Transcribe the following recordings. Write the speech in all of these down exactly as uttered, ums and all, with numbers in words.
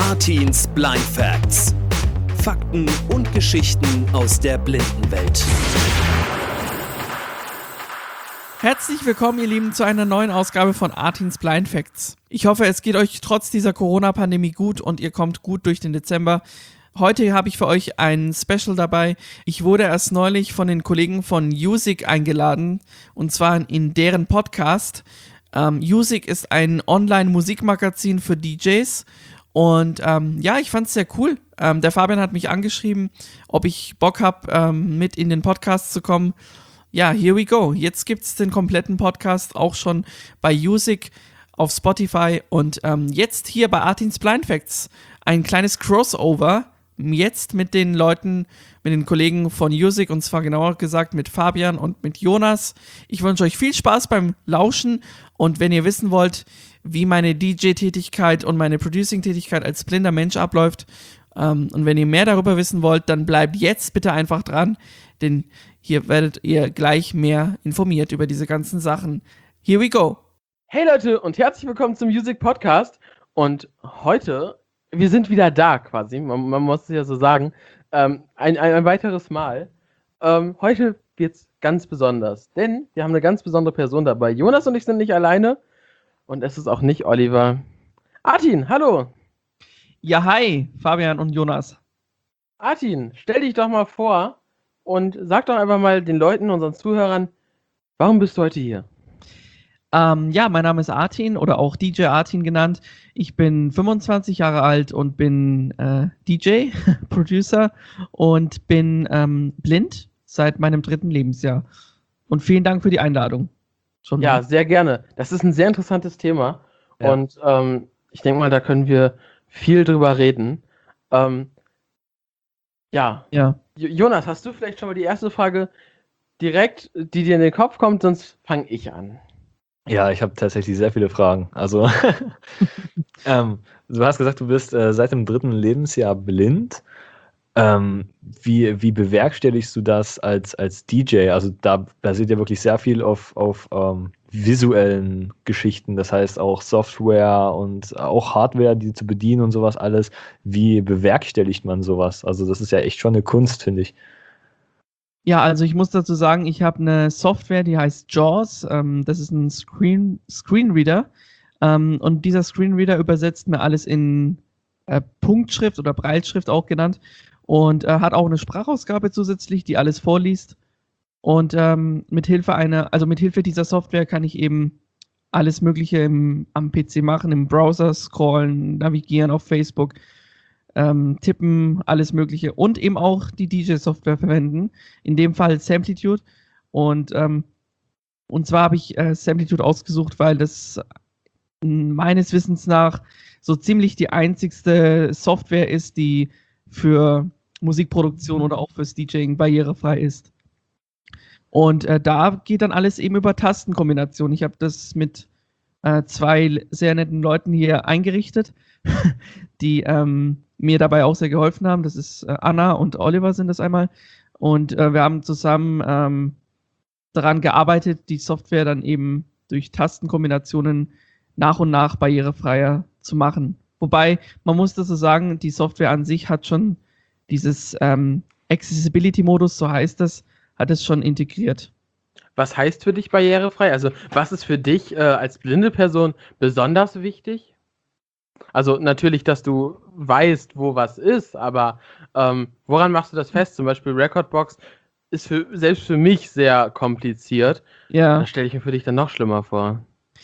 Artins Blind Facts. Fakten und Geschichten aus der Blindenwelt. Herzlich willkommen, ihr Lieben, zu einer neuen Ausgabe von Artins Blind Facts. Ich hoffe, es geht euch trotz dieser Corona-Pandemie gut und ihr kommt gut durch den Dezember. Heute habe ich für euch ein Special dabei. Ich wurde erst neulich von den Kollegen von Music eingeladen, und zwar in deren Podcast. Ähm, Music ist ein Online-Musikmagazin für D Js und ähm, ja, ich fand es sehr cool. Ähm, der Fabian hat mich angeschrieben, ob ich Bock habe, ähm, mit in den Podcast zu kommen. Ja, here we go. Jetzt gibt es den kompletten Podcast auch schon bei Music auf Spotify und ähm, jetzt hier bei Artins Blind Facts ein kleines Crossover. Jetzt mit den Leuten, mit den Kollegen von Music, und zwar genauer gesagt mit Fabian und mit Jonas. Ich wünsche euch viel Spaß beim Lauschen, und wenn ihr wissen wollt, wie meine D J-Tätigkeit und meine Producing-Tätigkeit als blinder Mensch abläuft, ähm, und wenn ihr mehr darüber wissen wollt, dann bleibt jetzt bitte einfach dran, denn hier werdet ihr gleich mehr informiert über diese ganzen Sachen. Here we go! Hey Leute und herzlich willkommen zum Music Podcast, und heute... Wir sind wieder da quasi, man, man muss es ja so sagen, ähm, ein, ein, ein weiteres Mal. Ähm, heute wird es ganz besonders, denn wir haben eine ganz besondere Person dabei. Jonas und ich sind nicht alleine und es ist auch nicht Oliver. Artin, hallo! Ja, hi, Fabian und Jonas. Artin, stell dich doch mal vor und sag doch einfach mal den Leuten, unseren Zuhörern, warum bist du heute hier? Ähm, ja, mein Name ist Artin oder auch D J Artin genannt. Ich bin fünfundzwanzig Jahre alt und bin äh, D J, Producer und bin ähm, blind seit meinem dritten Lebensjahr. Und vielen Dank für die Einladung. Schon ja, sehr gerne. Das ist ein sehr interessantes Thema, ja. und ähm, ich denke mal, da können wir viel drüber reden. Ähm, ja. ja. J- Jonas, hast du vielleicht schon mal die erste Frage direkt, die dir in den Kopf kommt, sonst fange ich an. Ja, ich habe tatsächlich sehr viele Fragen. Also, ähm, du hast gesagt, du bist äh, seit dem dritten Lebensjahr blind. Ähm, wie, wie bewerkstelligst du das als, als D J? Also da basiert ja wirklich sehr viel auf, auf ähm, visuellen Geschichten, das heißt auch Software und auch Hardware, die zu bedienen und sowas alles. Wie bewerkstelligt man sowas? Also das ist ja echt schon eine Kunst, finde ich. Ja, also ich muss dazu sagen, ich habe eine Software, die heißt JAWS. Ähm, das ist ein Screen, Screenreader. Ähm, und dieser Screenreader übersetzt mir alles in äh, Punktschrift oder Brailleschrift auch genannt. Und äh, hat auch eine Sprachausgabe zusätzlich, die alles vorliest. Und ähm, mit Hilfe einer, also mit Hilfe dieser Software kann ich eben alles Mögliche im, am P C machen, im Browser scrollen, navigieren auf Facebook. Ähm, tippen, alles Mögliche, und eben auch die D J-Software verwenden, in dem Fall Samplitude, und ähm, und zwar habe ich äh, Samplitude ausgesucht, weil das meines Wissens nach so ziemlich die einzigste Software ist, die für Musikproduktion oder auch fürs DJing barrierefrei ist. Und äh, da geht dann alles eben über Tastenkombination. Ich habe das mit äh, zwei sehr netten Leuten hier eingerichtet, die ähm, mir dabei auch sehr geholfen haben. Das ist äh, Anna und Oliver sind das einmal. Und äh, wir haben zusammen ähm, daran gearbeitet, die Software dann eben durch Tastenkombinationen nach und nach barrierefreier zu machen. Wobei, man muss das so sagen, die Software an sich hat schon dieses ähm, Accessibility-Modus, so heißt das, hat es schon integriert. Was heißt für dich barrierefrei? Also was ist für dich äh, als blinde Person besonders wichtig? Also natürlich, dass du weißt, wo was ist, aber ähm, woran machst du das fest? Zum Beispiel Recordbox ist für, selbst für mich sehr kompliziert. Ja. Da stelle ich mir für dich dann noch schlimmer vor.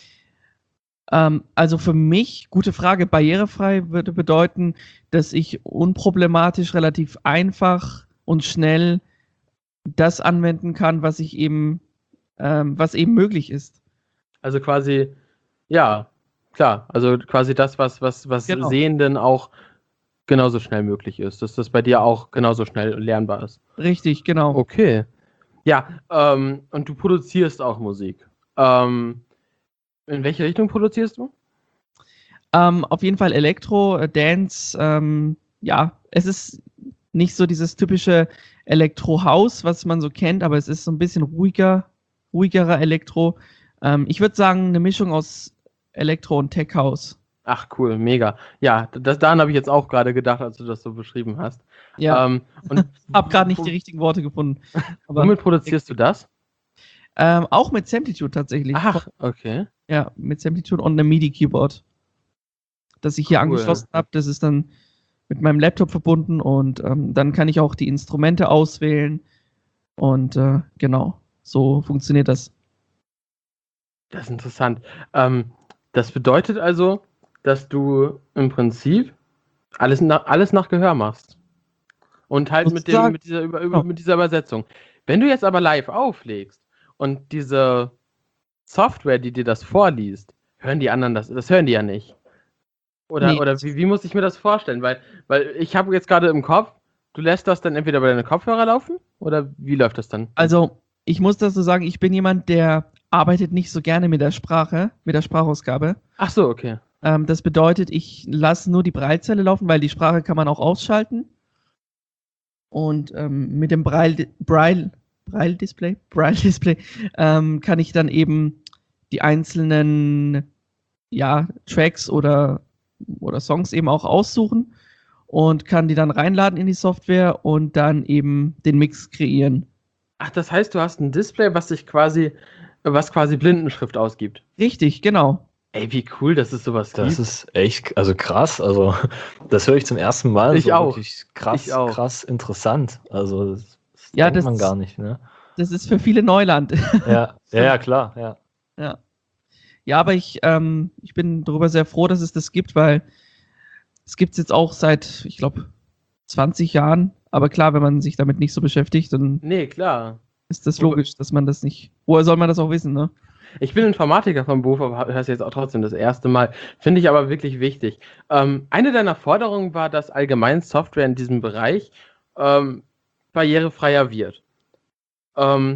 Ähm, also für mich, gute Frage, barrierefrei würde bedeuten, dass ich unproblematisch, relativ einfach und schnell das anwenden kann, was ich eben, ähm, was eben möglich ist. Also quasi, ja, klar, also quasi das, was, was, was Genau. Sehenden auch genauso schnell möglich ist, dass das bei dir auch genauso schnell lernbar ist. Richtig, genau. Okay. Ja, ähm, und du produzierst auch Musik. Ähm, in welche Richtung produzierst du? Ähm, auf jeden Fall Elektro, äh, Dance, ähm, ja, es ist nicht so dieses typische Elektro-House, was man so kennt, aber es ist so ein bisschen ruhiger, ruhigerer Elektro. Ähm, ich würde sagen, eine Mischung aus Elektro und Tech House. Ach cool, mega. Ja, das, daran habe ich jetzt auch gerade gedacht, als du das so beschrieben hast. Ja, Ähm, und hab gerade nicht die richtigen Worte gefunden. Aber womit produzierst du das? ähm, auch mit Samplitude tatsächlich. Ach, okay. Ja, mit Samplitude und einem MIDI-Keyboard, das ich hier Cool. angeschlossen habe. Das ist dann mit meinem Laptop verbunden und ähm, dann kann ich auch die Instrumente auswählen. Und äh, genau, so funktioniert das. Das ist interessant. Ähm, das bedeutet also, dass du im Prinzip alles nach, alles nach Gehör machst. Und halt mit, dem, Sozusagen. mit, dieser, über, über, Ja. mit dieser Übersetzung. Wenn du jetzt aber live auflegst und diese Software, die dir das vorliest, hören die anderen das, das hören die ja nicht. Oder, Nee. oder wie, wie muss ich mir das vorstellen? Weil, weil ich habe jetzt gerade im Kopf, du lässt das dann entweder über deine Kopfhörer laufen oder wie läuft das dann? Also, ich muss dazu sagen, ich bin jemand, der arbeitet nicht so gerne mit der Sprache, mit der Sprachausgabe. Ach so, okay. Ähm, das bedeutet, ich lasse nur die Braillezeile laufen, weil die Sprache kann man auch ausschalten. Und ähm, mit dem Braille, Braille, Braille Display, Braille Display ähm, kann ich dann eben die einzelnen ja, Tracks oder, oder Songs eben auch aussuchen und kann die dann reinladen in die Software und dann eben den Mix kreieren. Ach, das heißt, du hast ein Display, was sich quasi, was quasi Blindenschrift ausgibt. Richtig, genau. Ey, wie cool, dass es sowas Das gibt. ist echt, also krass. Also, das höre ich zum ersten Mal. Ich so auch. Wirklich krass, Ich auch. krass interessant. Also, das, das Ja, denkt das- man gar nicht, ne? Das ist für viele Neuland. Ja, ja, ja, klar, ja. Ja. Ja, aber ich, ähm, ich bin darüber sehr froh, dass es das gibt, weil es gibt es jetzt auch seit, ich glaube, zwanzig Jahren. Aber klar, wenn man sich damit nicht so beschäftigt, dann Nee, klar. ist das logisch, dass man das nicht. Woher soll man das auch wissen, ne? Ich bin Informatiker vom Beruf, aber hörst jetzt auch trotzdem das erste Mal. Finde ich aber wirklich wichtig. Ähm, eine deiner Forderungen war, dass allgemein Software in diesem Bereich ähm, barrierefreier wird. Ähm,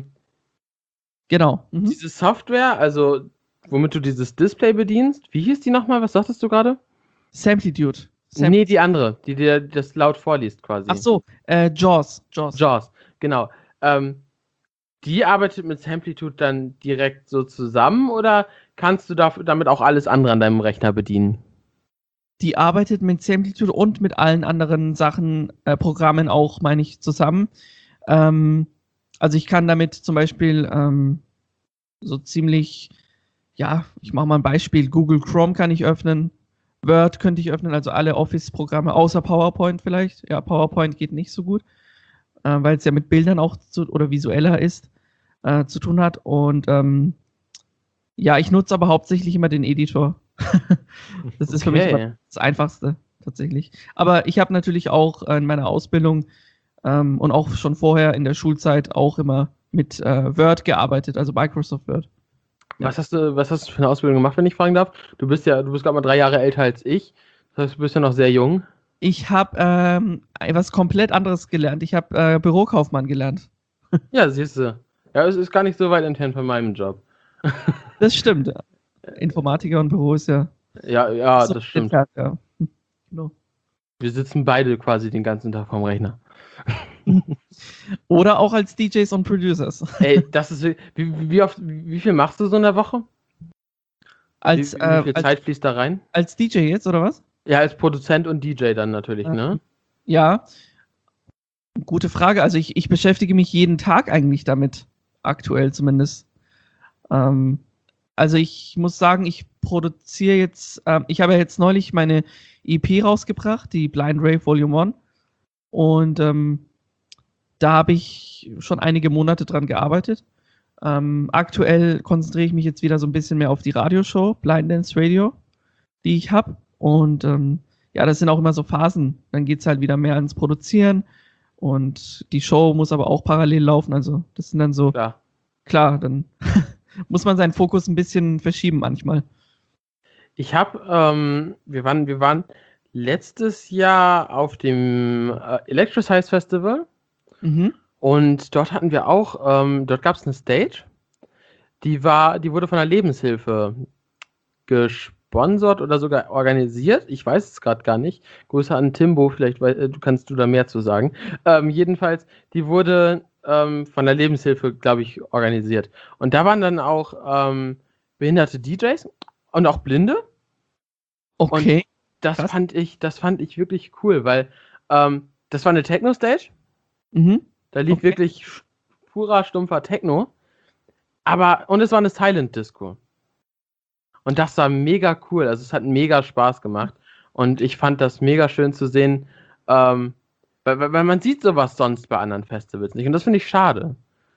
Genau. Mhm. Diese Software, also womit du dieses Display bedienst, wie hieß die nochmal? Was sagtest du gerade? Samplitude. Sam Nee, die andere, die dir das laut vorliest quasi. Ach so, äh, Jaws. Jaws. JAWS, genau. Ähm, die arbeitet mit Samplitude dann direkt so zusammen oder kannst du dafür, damit auch alles andere an deinem Rechner bedienen? Die arbeitet mit Samplitude und mit allen anderen Sachen, äh, Programmen auch, meine ich, zusammen. Ähm, also ich kann damit zum Beispiel ähm, so ziemlich, ja, ich mache mal ein Beispiel, Google Chrome kann ich öffnen, Word könnte ich öffnen, also alle Office-Programme, außer PowerPoint vielleicht. Ja, PowerPoint geht nicht so gut, äh, weil es ja mit Bildern auch zu, oder visueller ist, äh, zu tun hat. Und ähm, ja, ich nutze aber hauptsächlich immer den Editor. Das ist für mich Okay. immer das Einfachste, tatsächlich. Aber ich habe natürlich auch äh, in meiner Ausbildung ähm, und auch schon vorher in der Schulzeit auch immer mit äh, Word gearbeitet, also Microsoft Word. Ja. Was hast du, was hast du für eine Ausbildung gemacht, wenn ich fragen darf? Du bist ja, du bist gerade mal drei Jahre älter als ich. Das heißt, du bist ja noch sehr jung. Ich habe ähm, etwas komplett anderes gelernt. Ich habe äh, Bürokaufmann gelernt. Ja, siehst du. Ja, es ist gar nicht so weit entfernt von meinem Job. Das stimmt. Informatiker und Büro ist ja. Ja, ja, so das stimmt. entfernt, ja. Hm, genau. Wir sitzen beide quasi den ganzen Tag vorm Rechner. Oder auch als D Js und Producers. Ey, das ist, wie, wie, wie oft, wie viel machst du so in der Woche? Als, wie, wie äh, viel als, Zeit fließt da rein? als D J jetzt, oder was? Ja, als Produzent und D J dann natürlich, Ja. ne? Ja, gute Frage. Also ich, ich beschäftige mich jeden Tag eigentlich damit, aktuell zumindest. Ähm, also ich muss sagen, ich produziere jetzt, ähm, ich habe ja jetzt neulich meine E P rausgebracht, die Blind Rave Volume eins. Und ähm, da habe ich schon einige Monate dran gearbeitet. Ähm, aktuell konzentriere ich mich jetzt wieder so ein bisschen mehr auf die Radioshow, Blind Dance Radio, die ich habe. Und ähm, ja, das sind auch immer so Phasen. Dann geht es halt wieder mehr ans Produzieren und die Show muss aber auch parallel laufen. Also das sind dann so, Klar. klar, dann muss man seinen Fokus ein bisschen verschieben manchmal. Ich habe, ähm, wir waren, wir waren letztes Jahr auf dem äh, Electricize Festival Mhm. und dort hatten wir auch, ähm, dort gab es eine Stage, die war, die wurde von der Lebenshilfe gesponsert oder sogar organisiert. Ich weiß es gerade gar nicht. Grüße an Timbo, vielleicht weil, äh, du kannst du da mehr zu sagen. Ähm, jedenfalls, die wurde ähm, von der Lebenshilfe, glaube ich, organisiert. Und da waren dann auch ähm, behinderte D Js und auch Blinde. Okay. Das Krass. fand ich, das fand ich wirklich cool, weil ähm, das war eine Techno-Stage. Mhm. Da lief Okay. wirklich sch- purer, stumpfer Techno. Aber, und es war eine Silent Disco. Und das war mega cool. Also es hat mega Spaß gemacht. Und ich fand das mega schön zu sehen, ähm, weil, weil weil man sieht sowas sonst bei anderen Festivals nicht. Und das finde ich schade.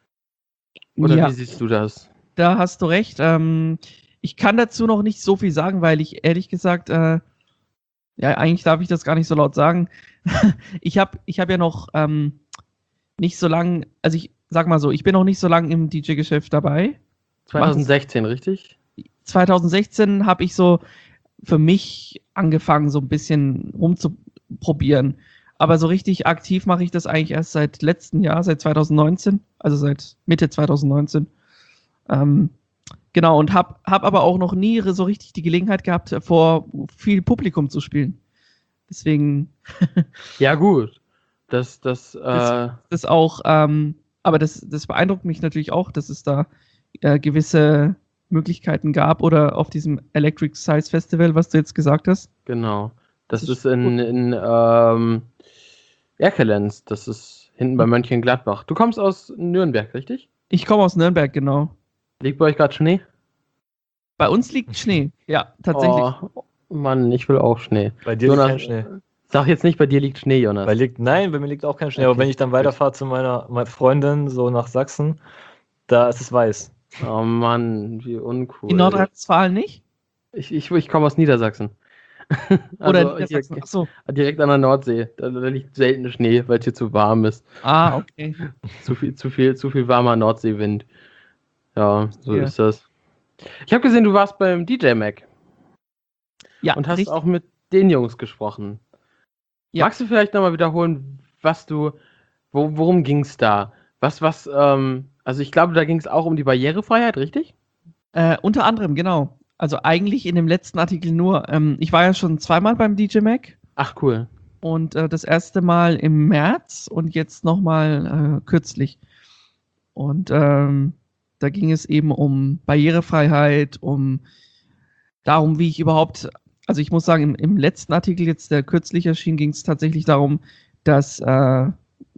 Oder Ja, wie siehst du das? da hast du recht. Ähm, ich kann dazu noch nicht so viel sagen, weil ich ehrlich gesagt, äh, ja, eigentlich darf ich das gar nicht so laut sagen. Ich habe ich hab ja noch ähm, nicht so lang, also ich sag mal so, ich bin noch nicht so lange im D J-Geschäft dabei. Ich mach das- zwanzig sechzehn, richtig? zwanzig sechzehn habe ich so für mich angefangen, so ein bisschen rumzuprobieren. Aber so richtig aktiv mache ich das eigentlich erst seit letztem Jahr, seit zwanzig neunzehn, also seit Mitte zwanzig neunzehn. Ähm, genau, und habe hab aber auch noch nie so richtig die Gelegenheit gehabt, vor viel Publikum zu spielen. Deswegen Ja, gut. Das, das, äh, Das- das auch, ähm, aber das, das beeindruckt mich natürlich auch, dass es da äh, gewisse Möglichkeiten gab oder auf diesem Electric Size Festival, was du jetzt gesagt hast. genau. Das, Das ist ist in, in ähm, Erkelenz. Das ist hinten bei Mönchengladbach. Du kommst aus Nürnberg, richtig? Ich komme aus Nürnberg, genau. Liegt bei euch gerade Schnee? Bei uns liegt Schnee, ja, tatsächlich. Oh, Mann, ich will auch Schnee. Bei dir Jonas, liegt kein Schnee. Sag jetzt nicht, bei dir liegt Schnee, Jonas. Bei liegt, nein, bei mir liegt auch kein Schnee. Okay, Aber wenn ich dann gut. weiterfahre zu meiner, meiner Freundin, so nach Sachsen, da ist es weiß. Oh Mann, wie uncool. In Nordrhein-Westfalen nicht? Ich, ich, ich komme aus Niedersachsen. Oder Also Niedersachsen? hier, Achso. direkt an der Nordsee. Da, da liegt selten Schnee, weil es hier zu warm ist. Ah, okay. Zu viel, zu viel, zu viel warmer Nordseewind. Ja, so Ja. ist das. Ich habe gesehen, du warst beim D J Mac Ja, und hast richtig. auch mit den Jungs gesprochen. Ja. Magst du vielleicht nochmal wiederholen, was du, wo, worum ging es da? Was, was, ähm, also ich glaube, da ging es auch um die Barrierefreiheit, richtig? Äh, unter anderem, genau. Also eigentlich in dem letzten Artikel nur. Ähm, ich war ja schon zweimal beim D J Mac. Ach, cool. Und äh, das erste Mal im März und jetzt nochmal äh, kürzlich. Und ähm, da ging es eben um Barrierefreiheit, um darum, wie ich überhaupt, also ich muss sagen, im, im letzten Artikel jetzt, der kürzlich erschien, ging es tatsächlich darum, dass äh, äh,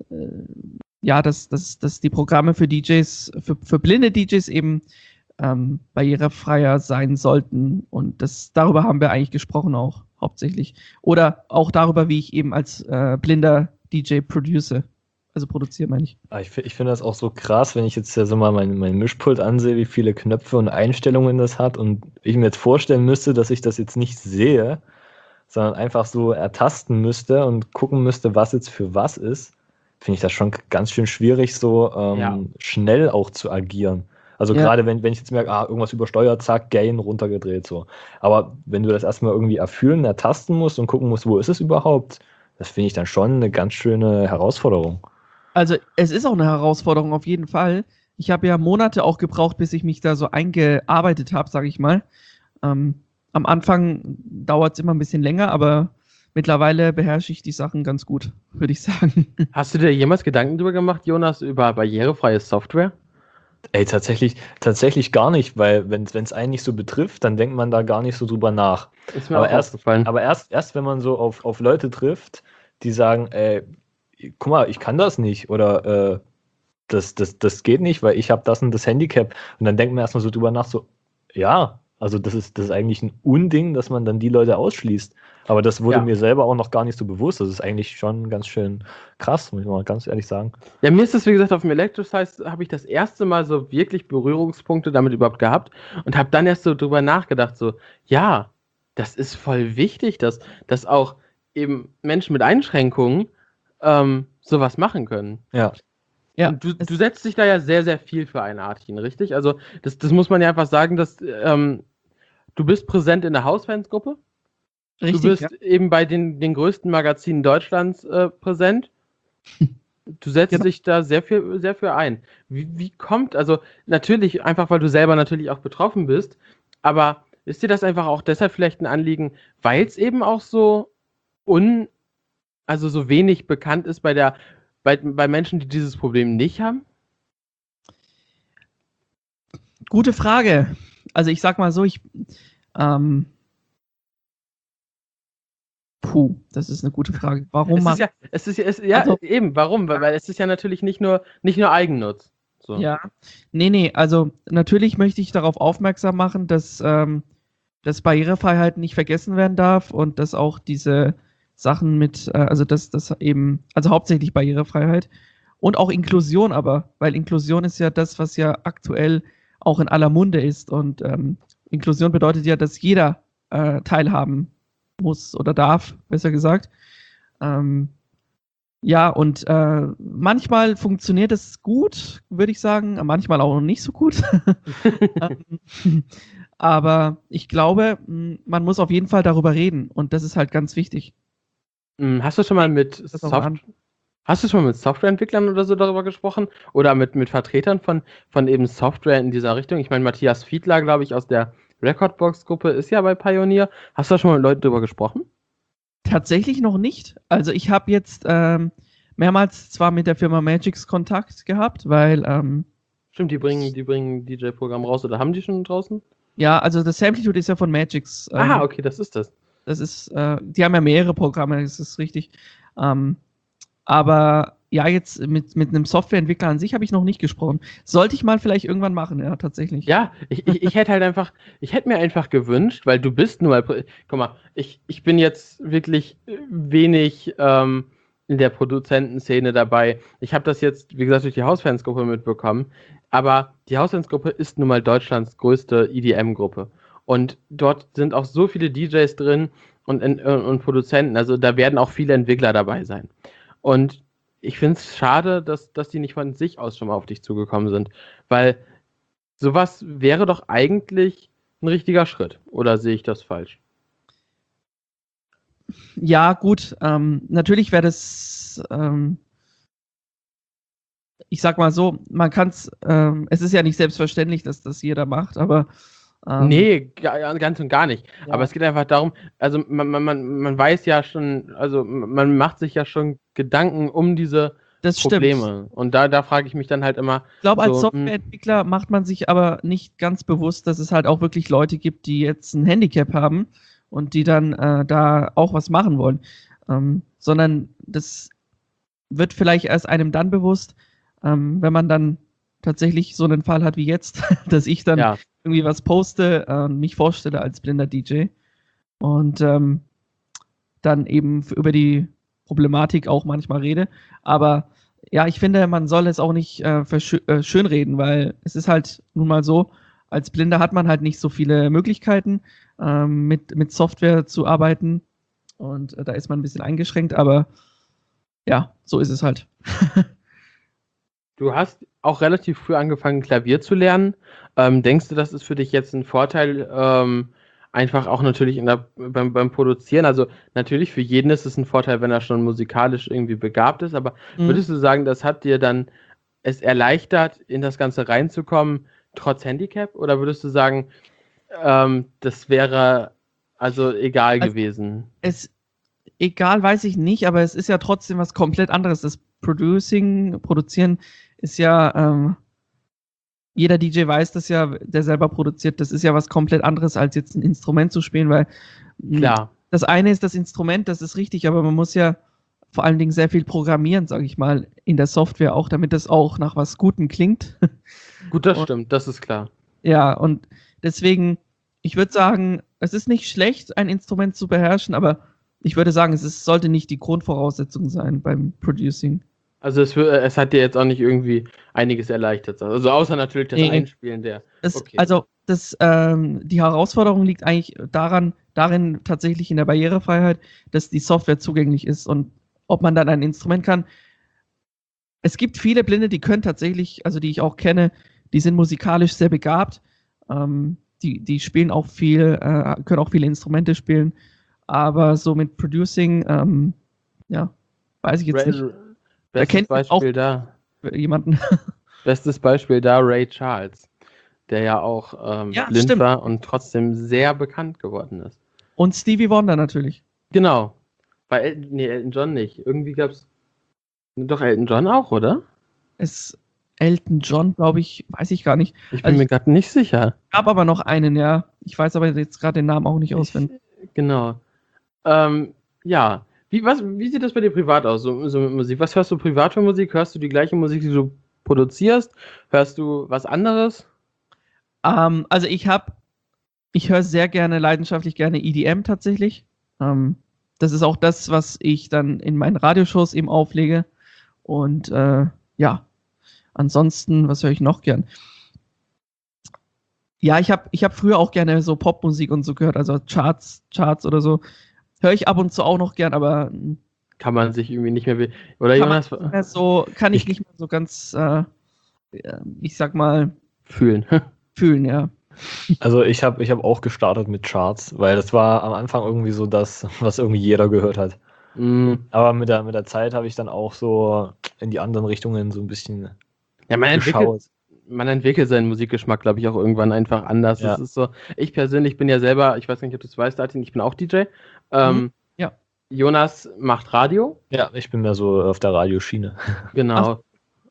ja, dass, dass, dass die Programme für D Js, für, für blinde D Js eben ähm, barrierefreier sein sollten. Und das, darüber haben wir eigentlich gesprochen auch, hauptsächlich. Oder auch darüber, wie ich eben als äh, blinder D J produce. Also produziere, meine ich. Aber Ich, fi- ich finde das auch so krass, wenn ich jetzt ja so mal mein, mein Mischpult ansehe, wie viele Knöpfe und Einstellungen das hat und ich mir jetzt vorstellen müsste, dass ich das jetzt nicht sehe, sondern einfach so ertasten müsste und gucken müsste, was jetzt für was ist, finde ich das schon ganz schön schwierig, so ähm, Ja. schnell auch zu agieren. Also Ja. gerade wenn, wenn ich jetzt merke, ah, irgendwas übersteuert, zack, Gain runtergedreht, so. Aber wenn du das erstmal irgendwie erfüllen, ertasten musst und gucken musst, wo ist es überhaupt, das finde ich dann schon eine ganz schöne Herausforderung. Also es ist auch eine Herausforderung auf jeden Fall. Ich habe ja Monate auch gebraucht, bis ich mich da so eingearbeitet habe, sage ich mal. Ähm, am Anfang dauert es immer ein bisschen länger, aber mittlerweile beherrsche ich die Sachen ganz gut, würde ich sagen. Hast du dir jemals Gedanken darüber gemacht, Jonas, über barrierefreie Software? Ey, tatsächlich, tatsächlich gar nicht, weil wenn es einen nicht so betrifft, dann denkt man da gar nicht so drüber nach. Ist mir Aber auch erst, aufgefallen. aber erst, erst wenn man so auf, auf Leute trifft, die sagen, ey, guck mal, ich kann das nicht oder äh, das, das, das geht nicht, weil ich habe das und das Handicap. Und dann denkt man erstmal so drüber nach, so, ja, also das ist, das ist eigentlich ein Unding, dass man dann die Leute ausschließt. Aber das wurde Ja. mir selber auch noch gar nicht so bewusst. Das ist eigentlich schon ganz schön krass, muss ich mal ganz ehrlich sagen. Ja, mir ist das, wie gesagt, auf dem Electrosize habe ich das erste Mal so wirklich Berührungspunkte damit überhaupt gehabt und habe dann erst so drüber nachgedacht, so, ja, das ist voll wichtig, dass, dass auch eben Menschen mit Einschränkungen ähm, sowas machen können. Ja. Ja, Und du, es- du setzt dich da ja sehr, sehr viel für ein Artin, richtig? Also das, das muss man ja einfach sagen, dass ähm, du bist präsent in der Hausfansgruppe. richtig. Du bist Ja. eben bei den, den größten Magazinen Deutschlands äh, präsent. Du setzt Genau. dich da sehr viel, sehr für ein. Wie, wie kommt, also natürlich einfach, weil du selber natürlich auch betroffen bist, aber ist dir das einfach auch deshalb vielleicht ein Anliegen, weil es eben auch so un, also so wenig bekannt ist bei der, bei, bei Menschen, die dieses Problem nicht haben? Gute Frage. Also ich sag mal so, ich, ähm, Puh, das ist eine gute Frage. Warum Es macht ist ja, es ist ja, es, ja Also- eben, warum? Weil, weil es ist ja natürlich nicht nur, nicht nur Eigennutz. So. Ja, nee, nee, also natürlich möchte ich darauf aufmerksam machen, dass, ähm, dass Barrierefreiheit nicht vergessen werden darf und dass auch diese Sachen mit, äh, also dass das eben, also hauptsächlich Barrierefreiheit und auch Inklusion aber, weil Inklusion ist ja das, was ja aktuell auch in aller Munde ist und ähm, Inklusion bedeutet ja, dass jeder äh, teilhaben muss oder darf, besser gesagt. Ähm, Ja, und äh, manchmal funktioniert es gut, würde ich sagen, manchmal auch nicht so gut. Ähm, Aber ich glaube, mh, man muss auf jeden Fall darüber reden und das ist halt ganz wichtig. Hm, Hast du schon mal mit Das auch Soft an. Hast du schon mal mit Softwareentwicklern oder so darüber gesprochen? Oder mit, mit Vertretern von, von eben Software in dieser Richtung? Ich meine, Matthias Fiedler, glaube ich, aus der Recordbox-Gruppe ist ja bei Pioneer. Hast du da schon mal mit Leuten darüber gesprochen? Tatsächlich noch nicht. Also ich habe jetzt ähm, mehrmals zwar mit der Firma Magix Kontakt gehabt, weil ähm, Stimmt, die bringen, die bringen D J-Programm raus oder haben die schon draußen? ja, also das Samplitude ist ja von Magix. Ähm, Ah, okay, das ist das. Das ist, äh, die haben ja mehrere Programme, das ist richtig. Ähm, aber ja, jetzt mit, mit einem Softwareentwickler an sich habe ich noch nicht gesprochen. Sollte ich mal vielleicht irgendwann machen, ja, tatsächlich. Ja, ich, ich, ich hätte halt einfach, ich hätte mir einfach gewünscht, weil du bist nur mal, Pro- guck mal, ich, ich bin jetzt wirklich wenig ähm, in der Produzentenszene dabei. Ich habe das jetzt, wie gesagt, durch die Hausfansgruppe mitbekommen, aber die Hausfansgruppe ist nun mal Deutschlands größte E D M-Gruppe. Und dort sind auch so viele D Js drin und, und, und Produzenten, also da werden auch viele Entwickler dabei sein. Und ich finde es schade, dass, dass die nicht von sich aus schon mal auf dich zugekommen sind, weil sowas wäre doch eigentlich ein richtiger Schritt. Oder sehe ich das falsch? Ja, gut, ähm, natürlich wäre das, ähm, ich sag mal so, man kann es, ähm, es ist ja nicht selbstverständlich, dass das jeder macht, aber ähm, Nee, ga- ganz und gar nicht. Ja. Aber es geht einfach darum, also man, man, man man weiß ja schon, also man macht sich ja schon Gedanken um diese das stimmt. Probleme. Und da, da frage ich mich dann halt immer, Ich glaube, als so, Softwareentwickler macht man sich aber nicht ganz bewusst, dass es halt auch wirklich Leute gibt, die jetzt ein Handicap haben und die dann äh, da auch was machen wollen. Ähm, sondern das wird vielleicht erst einem dann bewusst, ähm, wenn man dann tatsächlich so einen Fall hat wie jetzt, dass ich dann ja, irgendwie was poste äh, und mich vorstelle als blinder D J und ähm, dann eben f- über die Problematik auch manchmal rede. Aber ja, ich finde, man soll es auch nicht äh, verschö- äh, schönreden, weil es ist halt nun mal so, als Blinder hat man halt nicht so viele Möglichkeiten, ähm, mit, mit Software zu arbeiten und äh, da ist man ein bisschen eingeschränkt, aber ja, so ist es halt. du hast auch relativ früh angefangen, Klavier zu lernen. Ähm, denkst du, das ist für dich jetzt ein Vorteil, ähm, einfach auch natürlich in der, beim, beim Produzieren? Also natürlich für jeden ist es ein Vorteil, wenn er schon musikalisch irgendwie begabt ist, aber Mhm. würdest du sagen, das hat dir dann es erleichtert, in das Ganze reinzukommen, trotz Handicap? Oder würdest du sagen, ähm, das wäre also egal Also- gewesen? Es, egal, weiß ich nicht, aber es ist ja trotzdem was komplett anderes. Das Producing, Produzieren ist ja, ähm, jeder D J weiß das ja, der selber produziert, das ist ja was komplett anderes, als jetzt ein Instrument zu spielen, weil mh, Klar. das eine ist das Instrument, das ist richtig, aber man muss ja vor allen Dingen sehr viel programmieren, sage ich mal, in der Software auch, damit das auch nach was Gutem klingt. Gut, das Und- stimmt, das ist klar. Ja, und deswegen, ich würde sagen, es ist nicht schlecht, ein Instrument zu beherrschen, aber ich würde sagen, es ist, sollte nicht die Grundvoraussetzung sein beim Producing. Also es, wür- es hat dir jetzt auch nicht irgendwie einiges erleichtert. Also außer natürlich das Nee. Einspielen der. Das, Okay. Also das, ähm, die Herausforderung liegt eigentlich daran, darin tatsächlich in der Barrierefreiheit, dass die Software zugänglich ist und ob man dann ein Instrument kann. Es gibt viele Blinde, die können tatsächlich, also die ich auch kenne, die sind musikalisch sehr begabt. Ähm, die, die spielen auch viel, äh, können auch viele Instrumente spielen. Aber so mit Producing, ähm, ja, weiß ich jetzt Ray, nicht. bestes kennt man Beispiel auch- da. Jemanden. Bestes Beispiel da Ray Charles, der ja auch ähm, Ja, blind stimmt. war und trotzdem sehr bekannt geworden ist. Und Stevie Wonder natürlich. Genau. Bei El nee, Elton John nicht. Irgendwie gab's doch Elton John auch, oder? Es Elton John, glaube ich, weiß ich gar nicht. Ich bin Also mir ich- gerade nicht sicher. Gab aber noch einen, ja. Ich weiß aber jetzt gerade den Namen auch nicht auswendig. Ich, genau. Ähm, Ja. Wie, was, wie sieht das bei dir privat aus, so, so mit Musik? Was hörst du privat für Musik? Hörst du die gleiche Musik, die du produzierst? Hörst du was anderes? Ähm, also ich habe, ich höre sehr gerne, leidenschaftlich gerne E D M tatsächlich. Ähm, das ist auch das, was ich dann in meinen Radioshows eben auflege. Und äh, ja, ansonsten, was höre ich noch gern? Ja, ich habe ich hab früher auch gerne so Popmusik und so gehört, also Charts, Charts oder so. Höre ich ab und zu auch noch gern, aber mm, Kann man sich irgendwie nicht mehr... Be Oder kann, man Jonas? nicht mehr so, kann ich, Ich- nicht mehr so ganz, äh, ja, ich sag mal, Fühlen. fühlen, ja. Also ich habe ich hab auch gestartet mit Charts, weil das war am Anfang irgendwie so das, was irgendwie jeder gehört hat. Mm. Aber mit der, mit der Zeit habe ich dann auch so in die anderen Richtungen so ein bisschen Ja, man entwickelt, geschaut. man entwickelt seinen Musikgeschmack, glaube ich, auch irgendwann einfach anders. Ja. Das ist so, ich persönlich bin ja selber, ich weiß nicht, ob du es weißt, Artin, ich bin auch D J. Ähm, Mhm, ja. Jonas macht Radio. Ja, ich bin mehr so auf der Radioschiene. Genau.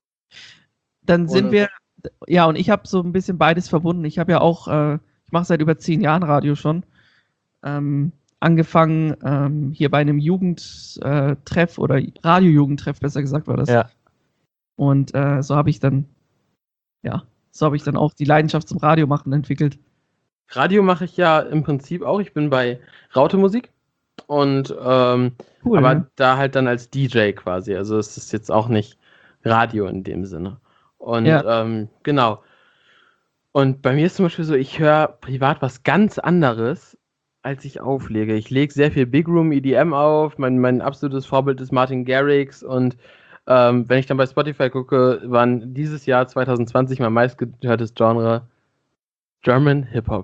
Dann sind Und- wir, ja, und ich habe so ein bisschen beides verbunden. Ich habe ja auch, äh, ich mache seit über zehn Jahren Radio schon. Ähm, angefangen ähm, hier bei einem Jugendtreff oder Radio-Jugendtreff, besser gesagt war das. Ja. Und äh, so habe ich dann, ja, so habe ich dann auch die Leidenschaft zum Radiomachen entwickelt. Radio mache ich ja im Prinzip auch. Ich bin bei Raute Musik und ähm, Cool. aber ne? da halt dann als D J quasi. Also es ist jetzt auch nicht Radio in dem Sinne. Und Ja. ähm, genau. Und bei mir ist zum Beispiel so, ich höre privat was ganz anderes, als ich auflege. Ich lege sehr viel Big Room E D M auf. Mein, mein absolutes Vorbild ist Martin Garrix. Und ähm, wenn ich dann bei Spotify gucke, waren dieses Jahr zwanzig zwanzig mein meistgehörtes Genre German Hip-Hop.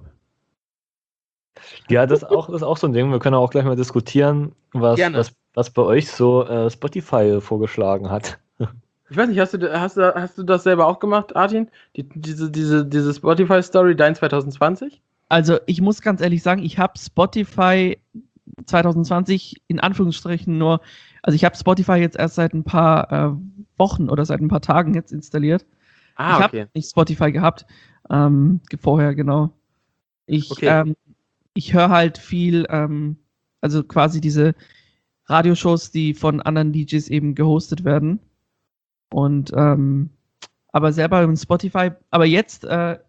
Ja, das ist auch, das ist auch so ein Ding. Wir können auch gleich mal diskutieren, was, Gerne. was, was bei euch so äh, Spotify vorgeschlagen hat. Ich weiß nicht, hast du, hast du, hast du das selber auch gemacht, Artin? Die, diese, diese, diese Spotify-Story, dein zwanzig zwanzig? Also ich muss ganz ehrlich sagen, ich habe Spotify zwanzig zwanzig in Anführungsstrichen nur, also ich habe Spotify jetzt erst seit ein paar äh, Wochen oder seit ein paar Tagen jetzt installiert. Ah, ich okay. habe nicht Spotify gehabt, ähm, vorher, genau. Ich, Okay. ähm, ich höre halt viel, ähm, also quasi diese Radioshows, die von anderen D Js eben gehostet werden. Und ähm, aber selber im Spotify, aber jetzt, äh,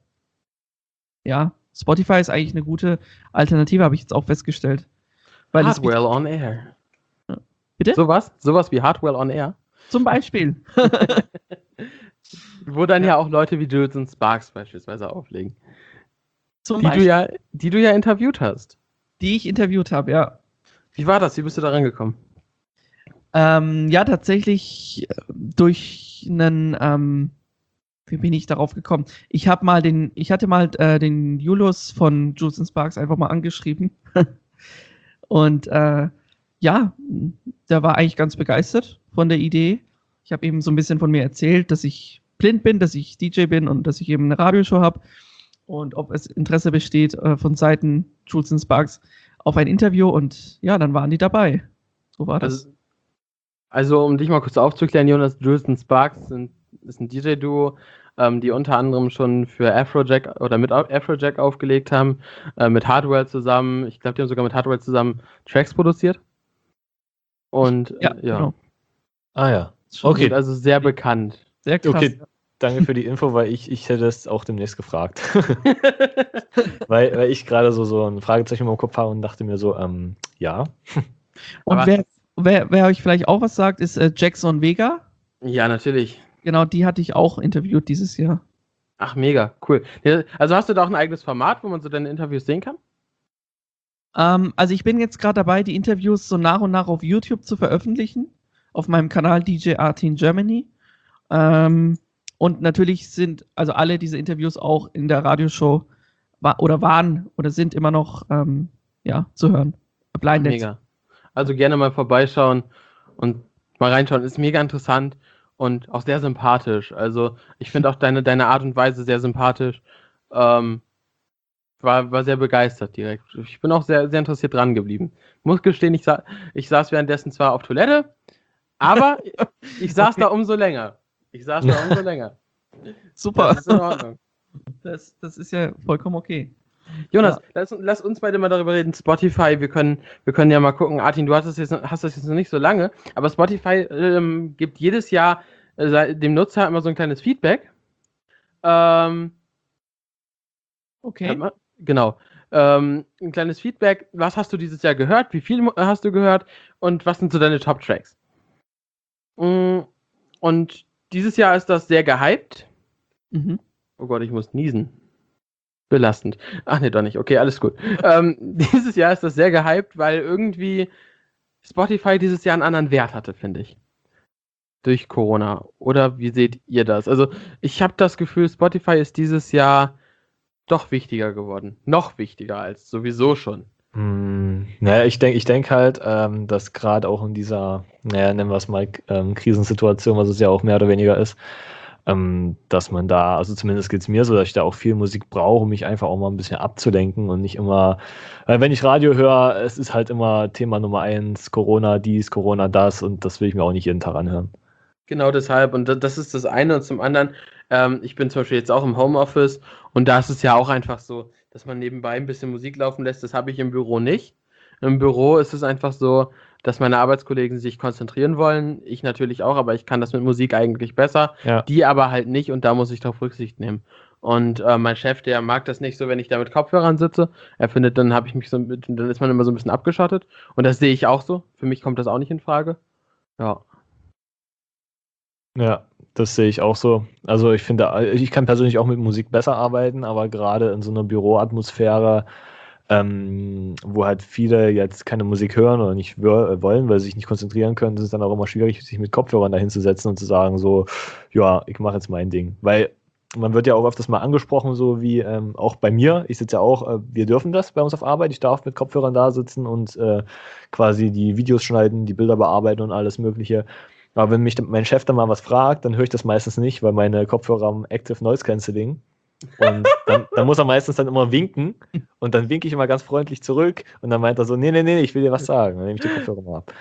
ja, Spotify ist eigentlich eine gute Alternative, habe ich jetzt auch festgestellt. Weil es Hardwell on Air. Bitte? Sowas? Sowas wie Hardwell on Air? zum Beispiel. Wo dann ja, auch Leute wie Jules und Sparks beispielsweise auflegen. zum Die du, Beispiel, ja, die du ja interviewt hast. die ich interviewt habe, ja. Wie war das? Wie bist du da rangekommen? Ähm, ja, tatsächlich äh, durch einen, ähm, wie bin ich darauf gekommen? Ich habe mal den, ich hatte mal äh, den Julius von Jules and Sparks einfach mal angeschrieben. Und äh, ja, der war eigentlich ganz begeistert von der Idee. Ich habe eben so ein bisschen von mir erzählt, dass ich blind bin, dass ich D J bin und dass ich eben eine Radioshow habe. Und ob es Interesse besteht äh, von Seiten Jules and Sparks auf ein Interview. Und ja, dann waren die dabei. So war das. Also, also um dich mal kurz aufzuklären, Jonas, Jules und Sparks sind, ist ein D J-Duo, ähm, die unter anderem schon für Afrojack oder mit Afrojack aufgelegt haben, äh, mit Hardwell zusammen. Ich glaube, die haben sogar mit Hardwell zusammen Tracks produziert. Und Ja, äh, ja. genau. Ah ja. Schon Okay. gut, also sehr bekannt. Sehr krass. Okay, danke für die Info, weil ich, ich hätte es auch demnächst gefragt. weil, weil ich gerade so, so ein Fragezeichen im Kopf habe und dachte mir so, ähm, ja. Und Aber- wer, wer, wer euch vielleicht auch was sagt, ist äh, Jackson Vega. Ja, natürlich. Genau, die hatte ich auch interviewt dieses Jahr. Ach, mega, cool. Ja, also hast du da auch ein eigenes Format, wo man so deine Interviews sehen kann? Ähm, also ich bin jetzt gerade dabei, die Interviews so nach und nach auf YouTube zu veröffentlichen, auf meinem Kanal D J Artin Germany. Ähm, und natürlich sind also alle diese Interviews auch in der Radioshow wa oder waren oder sind immer noch ähm, ja, zu hören. Blind Dance. Mega. Also gerne mal vorbeischauen und mal reinschauen. Ist mega interessant und auch sehr sympathisch. Also ich finde auch deine, deine Art und Weise sehr sympathisch. Ähm, war, war sehr begeistert direkt. Ich bin auch sehr, sehr interessiert dran geblieben. Muss gestehen, ich, sa ich saß währenddessen zwar auf Toilette, aber ich saß Okay. da umso länger. Ich saß da umso länger. Super. Das ist in Ordnung. Das, das ist ja vollkommen okay. Jonas, Ja. lass, lass uns beide mal darüber reden. Spotify, wir können, wir können ja mal gucken. Artin, du hast das jetzt, hast das jetzt noch nicht so lange, aber Spotify ähm, gibt jedes Jahr äh, dem Nutzer immer so ein kleines Feedback. Ähm, Okay. Warte mal. Genau. Ähm, ein kleines Feedback. Was hast du dieses Jahr gehört? Wie viel hast du gehört? Und was sind so deine Top-Tracks? Mm, Und dieses Jahr ist das sehr gehypt. Mhm. Oh Gott, ich muss niesen. Belastend. Ach nee, doch nicht. Okay, alles gut. ähm, dieses Jahr ist das sehr gehypt, weil irgendwie Spotify dieses Jahr einen anderen Wert hatte, finde ich. Durch Corona. Oder wie seht ihr das? Also, ich habe das Gefühl, Spotify ist dieses Jahr doch wichtiger geworden. Noch wichtiger als sowieso schon. Hm, naja, ich denke ich denk halt, ähm, dass gerade auch in dieser, naja, nennen wir es mal, ähm, Krisensituation, was es ja auch mehr oder weniger ist, ähm, dass man da, also zumindest geht es mir so, dass ich da auch viel Musik brauche, um mich einfach auch mal ein bisschen abzulenken und nicht immer, weil wenn ich Radio höre, es ist halt immer Thema Nummer eins, Corona dies, Corona das und das will ich mir auch nicht jeden Tag anhören. Genau deshalb. Und da- das ist das eine. Und zum anderen, ähm, ich bin zum Beispiel jetzt auch im Homeoffice und da ist es ja auch einfach so, dass man nebenbei ein bisschen Musik laufen lässt. Das habe ich im Büro nicht. Im Büro ist es einfach so, dass meine Arbeitskollegen sich konzentrieren wollen. Ich natürlich auch, aber ich kann das mit Musik eigentlich besser. Ja. Die aber halt nicht und da muss ich darauf Rücksicht nehmen. Und äh, mein Chef, der mag das nicht so, wenn ich da mit Kopfhörern sitze. Er findet, dann habe ich mich so, mit- dann ist man immer so ein bisschen abgeschottet. Und das sehe ich auch so. Für mich kommt das auch nicht in Frage. Ja. Ja, das sehe ich auch so. Also ich finde, ich kann persönlich auch mit Musik besser arbeiten, aber gerade in so einer Büroatmosphäre, ähm, wo halt viele jetzt keine Musik hören oder nicht wö- wollen, weil sie sich nicht konzentrieren können, ist es dann auch immer schwierig, sich mit Kopfhörern dahin zu setzen und zu sagen so, ja, ich mache jetzt mein Ding. Weil man wird ja auch öfters mal angesprochen, so wie ähm, auch bei mir. Ich sitze ja auch, äh, wir dürfen das bei uns auf Arbeit. Ich darf mit Kopfhörern da sitzen und äh, quasi die Videos schneiden, die Bilder bearbeiten und alles Mögliche. Aber wenn mich dann- mein Chef dann mal was fragt, dann höre ich das meistens nicht, weil meine Kopfhörer haben Active Noise Cancelling. Und dann, dann muss er meistens dann immer winken und dann winke ich immer ganz freundlich zurück und dann meint er so, nee, nee, nee, ich will dir was sagen. Dann nehme ich die Kopfhörer mal ab.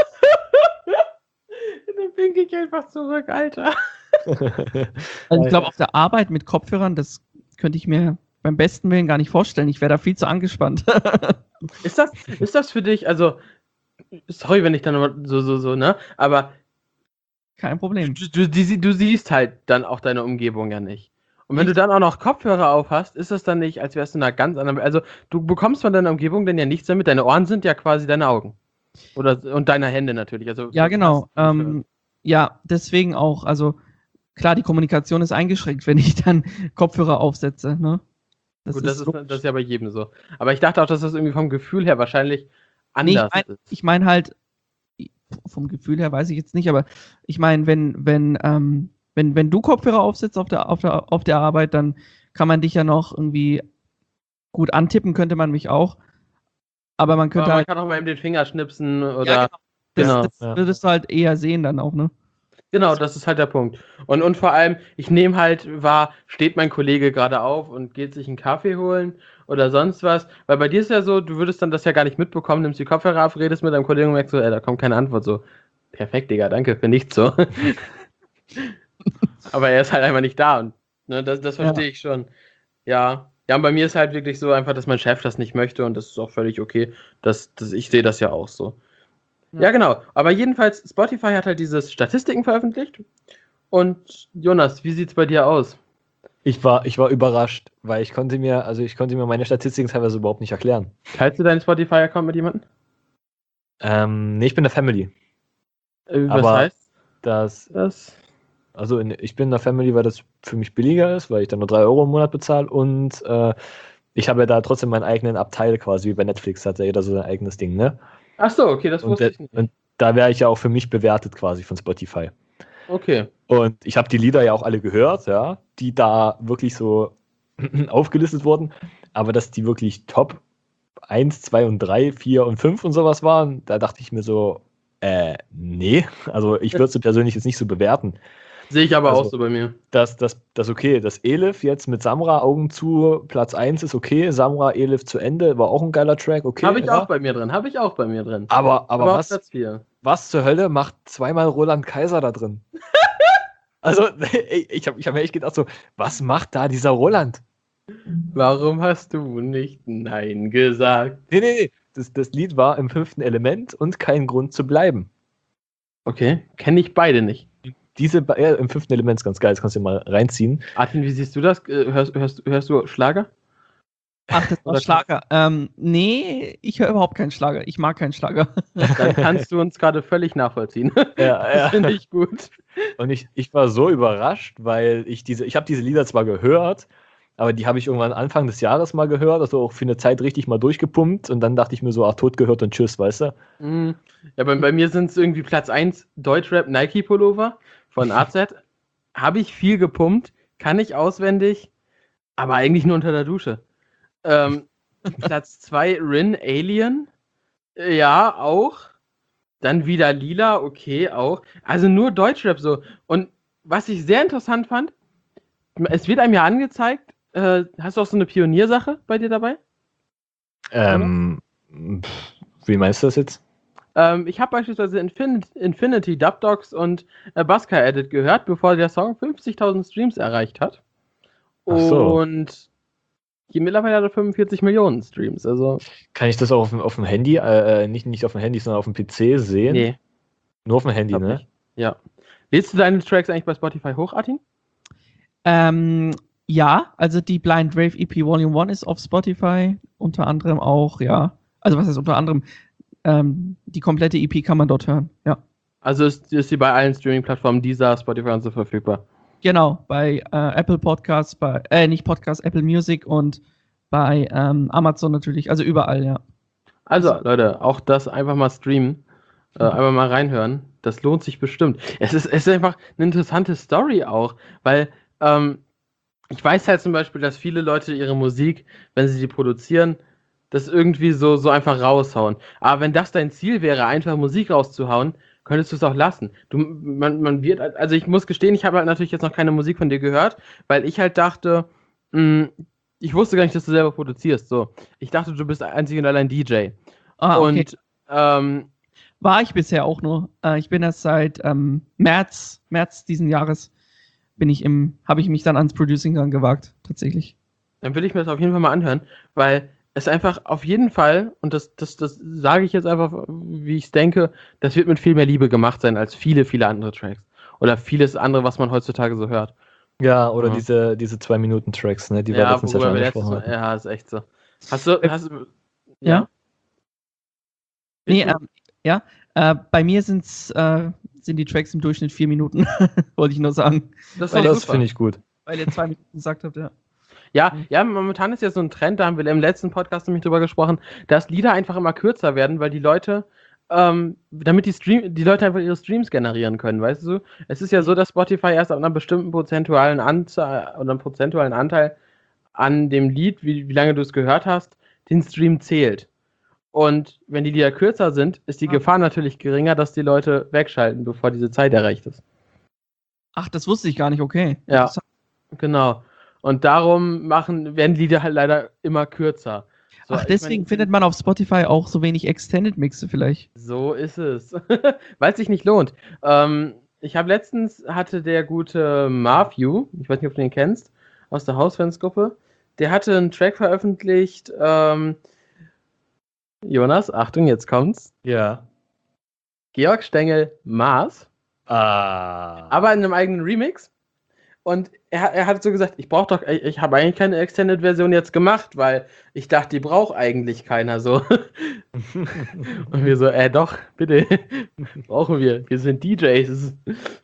Dann winke ich einfach zurück, Alter. Also ich glaube, auf der Arbeit mit Kopfhörern, das könnte ich mir beim besten Willen gar nicht vorstellen. Ich wäre da viel zu angespannt. Ist das, ist das für dich, also, sorry, wenn ich dann nochmal so, so, so, ne? Aber Kein Problem. du, du, die, du siehst halt dann auch deine Umgebung ja nicht. Und wenn du dann auch noch Kopfhörer auf hast, ist das dann nicht, als wärst du in einer ganz anderen. Also, du bekommst von deiner Umgebung dann ja nichts damit. Deine Ohren sind ja quasi deine Augen. Oder, und deine Hände natürlich. Also, Ja, genau. das- Ähm, ja, deswegen auch. Also klar, die Kommunikation ist eingeschränkt, wenn ich dann Kopfhörer aufsetze. Ne? Gut, das ist, logisch. das ist ja bei jedem so. Aber ich dachte auch, dass das irgendwie vom Gefühl her wahrscheinlich Nee, ich anders meine ist. ich mein halt, vom Gefühl her weiß ich jetzt nicht, aber ich meine, wenn, wenn, ähm, wenn, wenn du Kopfhörer aufsetzt auf der, auf, der, auf der Arbeit, dann kann man dich ja noch irgendwie gut antippen, könnte man mich auch. Aber man könnte Aber man halt. kann auch mal eben den Finger schnipsen oder. Ja, genau. Das, genau. das Ja. würdest du halt eher sehen dann auch, ne? Genau, das ist halt der Punkt. Und, und vor allem, ich nehme halt wahr, steht mein Kollege gerade auf und geht sich einen Kaffee holen oder sonst was. Weil bei dir ist ja so, du würdest dann das ja gar nicht mitbekommen, nimmst die Kopfhörer auf, redest mit deinem Kollegen und merkst so, ey, da kommt keine Antwort. So, perfekt, Digga, danke für nichts so. Aber er ist halt einfach nicht da und ne, das, das verstehe ich schon. Ja. Ja, und bei mir ist halt wirklich so einfach, dass mein Chef das nicht möchte und das ist auch völlig okay. Das, das, ich sehe das ja auch so. Ja. ja, genau. Aber jedenfalls, Spotify hat halt diese Statistiken veröffentlicht. Und Jonas, wie sieht's bei dir aus? Ich war, ich war überrascht, weil ich konnte mir, also ich konnte mir meine Statistiken teilweise überhaupt nicht erklären. Teilst du deinen Spotify-Account mit jemandem? Ähm, nee, ich bin in der Family. Äh, was Aber heißt Das, das? also in, ich bin in der Family, weil das für mich billiger ist, weil ich dann nur drei Euro im Monat bezahle und äh, ich habe ja da trotzdem meinen eigenen Abteil quasi, wie bei Netflix hat ja jeder so sein eigenes Ding, ne? Ach so, okay, das Und, wusste der, ich nicht. und da wäre ich ja auch für mich bewertet quasi von Spotify. Okay. Und ich habe die Lieder ja auch alle gehört, ja, die da wirklich so aufgelistet wurden, aber dass die wirklich Top eins, zwei und drei, vier und fünf und sowas waren, da dachte ich mir so, äh, nee, also ich würde sie persönlich jetzt nicht so bewerten. Sehe ich aber Also, auch so bei mir. Das, das, das okay, das Elif jetzt mit Samra Augen zu, Platz eins ist okay, Samra Elif zu Ende, war auch ein geiler Track, okay. Habe ich ja. auch bei mir drin, habe ich auch bei mir drin. Aber, aber, aber auf was, Platz vier. was zur Hölle macht zweimal Roland Kaiser da drin? Also, ey, ich habe ich hab mir echt gedacht so, was macht da dieser Roland? Warum hast du nicht Nein gesagt? Nee, nee, nee. Das, das Lied war im fünften Element und kein Grund zu bleiben. Okay, kenne ich beide nicht. Diese, ja, im fünften Element ist ganz geil, das kannst du mal reinziehen. Artin, wie siehst du das? Äh, Hörst, hörst, hörst du Schlager? Ach, das war Oder- Schlager. Ähm, nee, ich höre überhaupt keinen Schlager. Ich mag keinen Schlager. Dann kannst du uns gerade völlig nachvollziehen. Ja, Das ja. finde ich gut. Und ich, ich war so überrascht, weil ich diese, ich habe diese Lieder zwar gehört, aber die habe ich irgendwann Anfang des Jahres mal gehört, also auch für eine Zeit richtig mal durchgepumpt und dann dachte ich mir so, ach, tot gehört und tschüss, weißt du? Mm, Ja, bei, bei mir sind es irgendwie Platz eins Deutschrap Nike Pullover von A Z. Habe ich viel gepumpt, kann ich auswendig, aber eigentlich nur unter der Dusche. Ähm, Platz zwei Rin Alien. Äh, Ja, auch. Dann wieder Lila, okay, auch. Also nur Deutschrap so. Und was ich sehr interessant fand, es wird einem ja angezeigt, äh, hast du auch so eine Pioniersache bei dir dabei? Ähm, pff, wie meinst du das jetzt? Ähm, ich habe beispielsweise Infin Infinity, Dubdogs und äh, Buska Edit gehört, bevor der Song fünfzigtausend Streams erreicht hat. Ach so. Und hier mittlerweile hat er fünfundvierzig Millionen Streams. Also, Kann ich das auch auf, dem- auf dem Handy, äh, nicht, nicht auf dem Handy, sondern auf dem P C sehen? nee, Nur auf dem Handy, glaub ne? nicht. Ja. Lädst du deine Tracks eigentlich bei Spotify hoch, Artin? Ähm, ja, also die Blind Rave E P Volume eins ist auf Spotify, unter anderem auch, ja. Also was heißt unter anderem? Ähm, die komplette E P kann man dort hören, ja. Also ist, ist sie bei allen Streaming-Plattformen dieser Spotify und so verfügbar. Genau, bei äh, Apple Podcasts, bei, äh, nicht Podcasts, Apple Music und bei ähm, Amazon natürlich, also überall, ja. Also, Leute, auch das einfach mal streamen. Äh, einfach mal reinhören. Das lohnt sich bestimmt. Es ist, es ist einfach eine interessante Story auch, weil ähm, ich weiß halt zum Beispiel, dass viele Leute ihre Musik, wenn sie die produzieren, das irgendwie so, so einfach raushauen. Aber wenn das dein Ziel wäre, einfach Musik rauszuhauen, könntest du es auch lassen. Du, man, man wird, also ich muss gestehen, ich habe halt natürlich jetzt noch keine Musik von dir gehört, weil ich halt dachte, mh, ich wusste gar nicht, dass du selber produzierst. So, ich dachte, du bist einzig und allein D J. Ah, okay. Und ähm, War ich bisher auch nur. Äh, ich bin erst seit ähm, März, März diesen Jahres bin ich im, habe ich mich dann ans Producing dann gewagt, tatsächlich. dann will ich mir das auf jeden Fall mal anhören, weil es einfach auf jeden Fall, und das, das, das sage ich jetzt einfach, wie ich es denke, das wird mit viel mehr Liebe gemacht sein als viele, viele andere Tracks. Oder vieles andere, was man heutzutage so hört. Ja, oder Ja. diese, diese Zwei-Minuten-Tracks, ne, die wir Ja, letztens ja worüber schon wir letztes angesprochen Mal, hatten. ja, ist echt so. Hast du, hast du, Ja? Nee, Willst du- ähm, ja. Äh, bei mir sind's, äh, sind die Tracks im Durchschnitt vier Minuten, wollte ich nur sagen. das ist Weil doch das super. finde ich gut. Weil ihr zwei Minuten gesagt habt, ja. Ja, ja, momentan ist ja so ein Trend, da haben wir im letzten Podcast nämlich drüber gesprochen, dass Lieder einfach immer kürzer werden, weil die Leute, ähm, damit die Stream, die Leute einfach ihre Streams generieren können, weißt du? Es ist ja so, dass Spotify erst ab einer bestimmten prozentualen Anzahl oder einem prozentualen Anteil an dem Lied, wie, wie lange du es gehört hast, den Stream zählt. Und wenn die Lieder kürzer sind, ist die Ah. Gefahr natürlich geringer, dass die Leute wegschalten, bevor diese Zeit erreicht ist. Ach, das wusste ich gar nicht, okay. Ja. Interessant. Genau. Und darum machen, werden die Lieder halt leider immer kürzer. So, Ach, ich deswegen mein, findet man auf Spotify auch so wenig Extended Mixe vielleicht. So ist es. Weil es sich nicht lohnt. Ähm, ich habe letztens, hatte der gute Marview, ich weiß nicht, ob du den kennst, aus der Hausfansgruppe, der hatte einen Track veröffentlicht. Ähm, Jonas, Achtung, jetzt kommt's. Ja. Georg Stengel Mars, Ah. aber in einem eigenen Remix. Und er, er hat so gesagt, ich brauche doch, ich, ich habe eigentlich keine Extended-Version jetzt gemacht, weil ich dachte, die braucht eigentlich keiner so. Und wir so, äh, doch, bitte, brauchen wir. Wir sind D Js.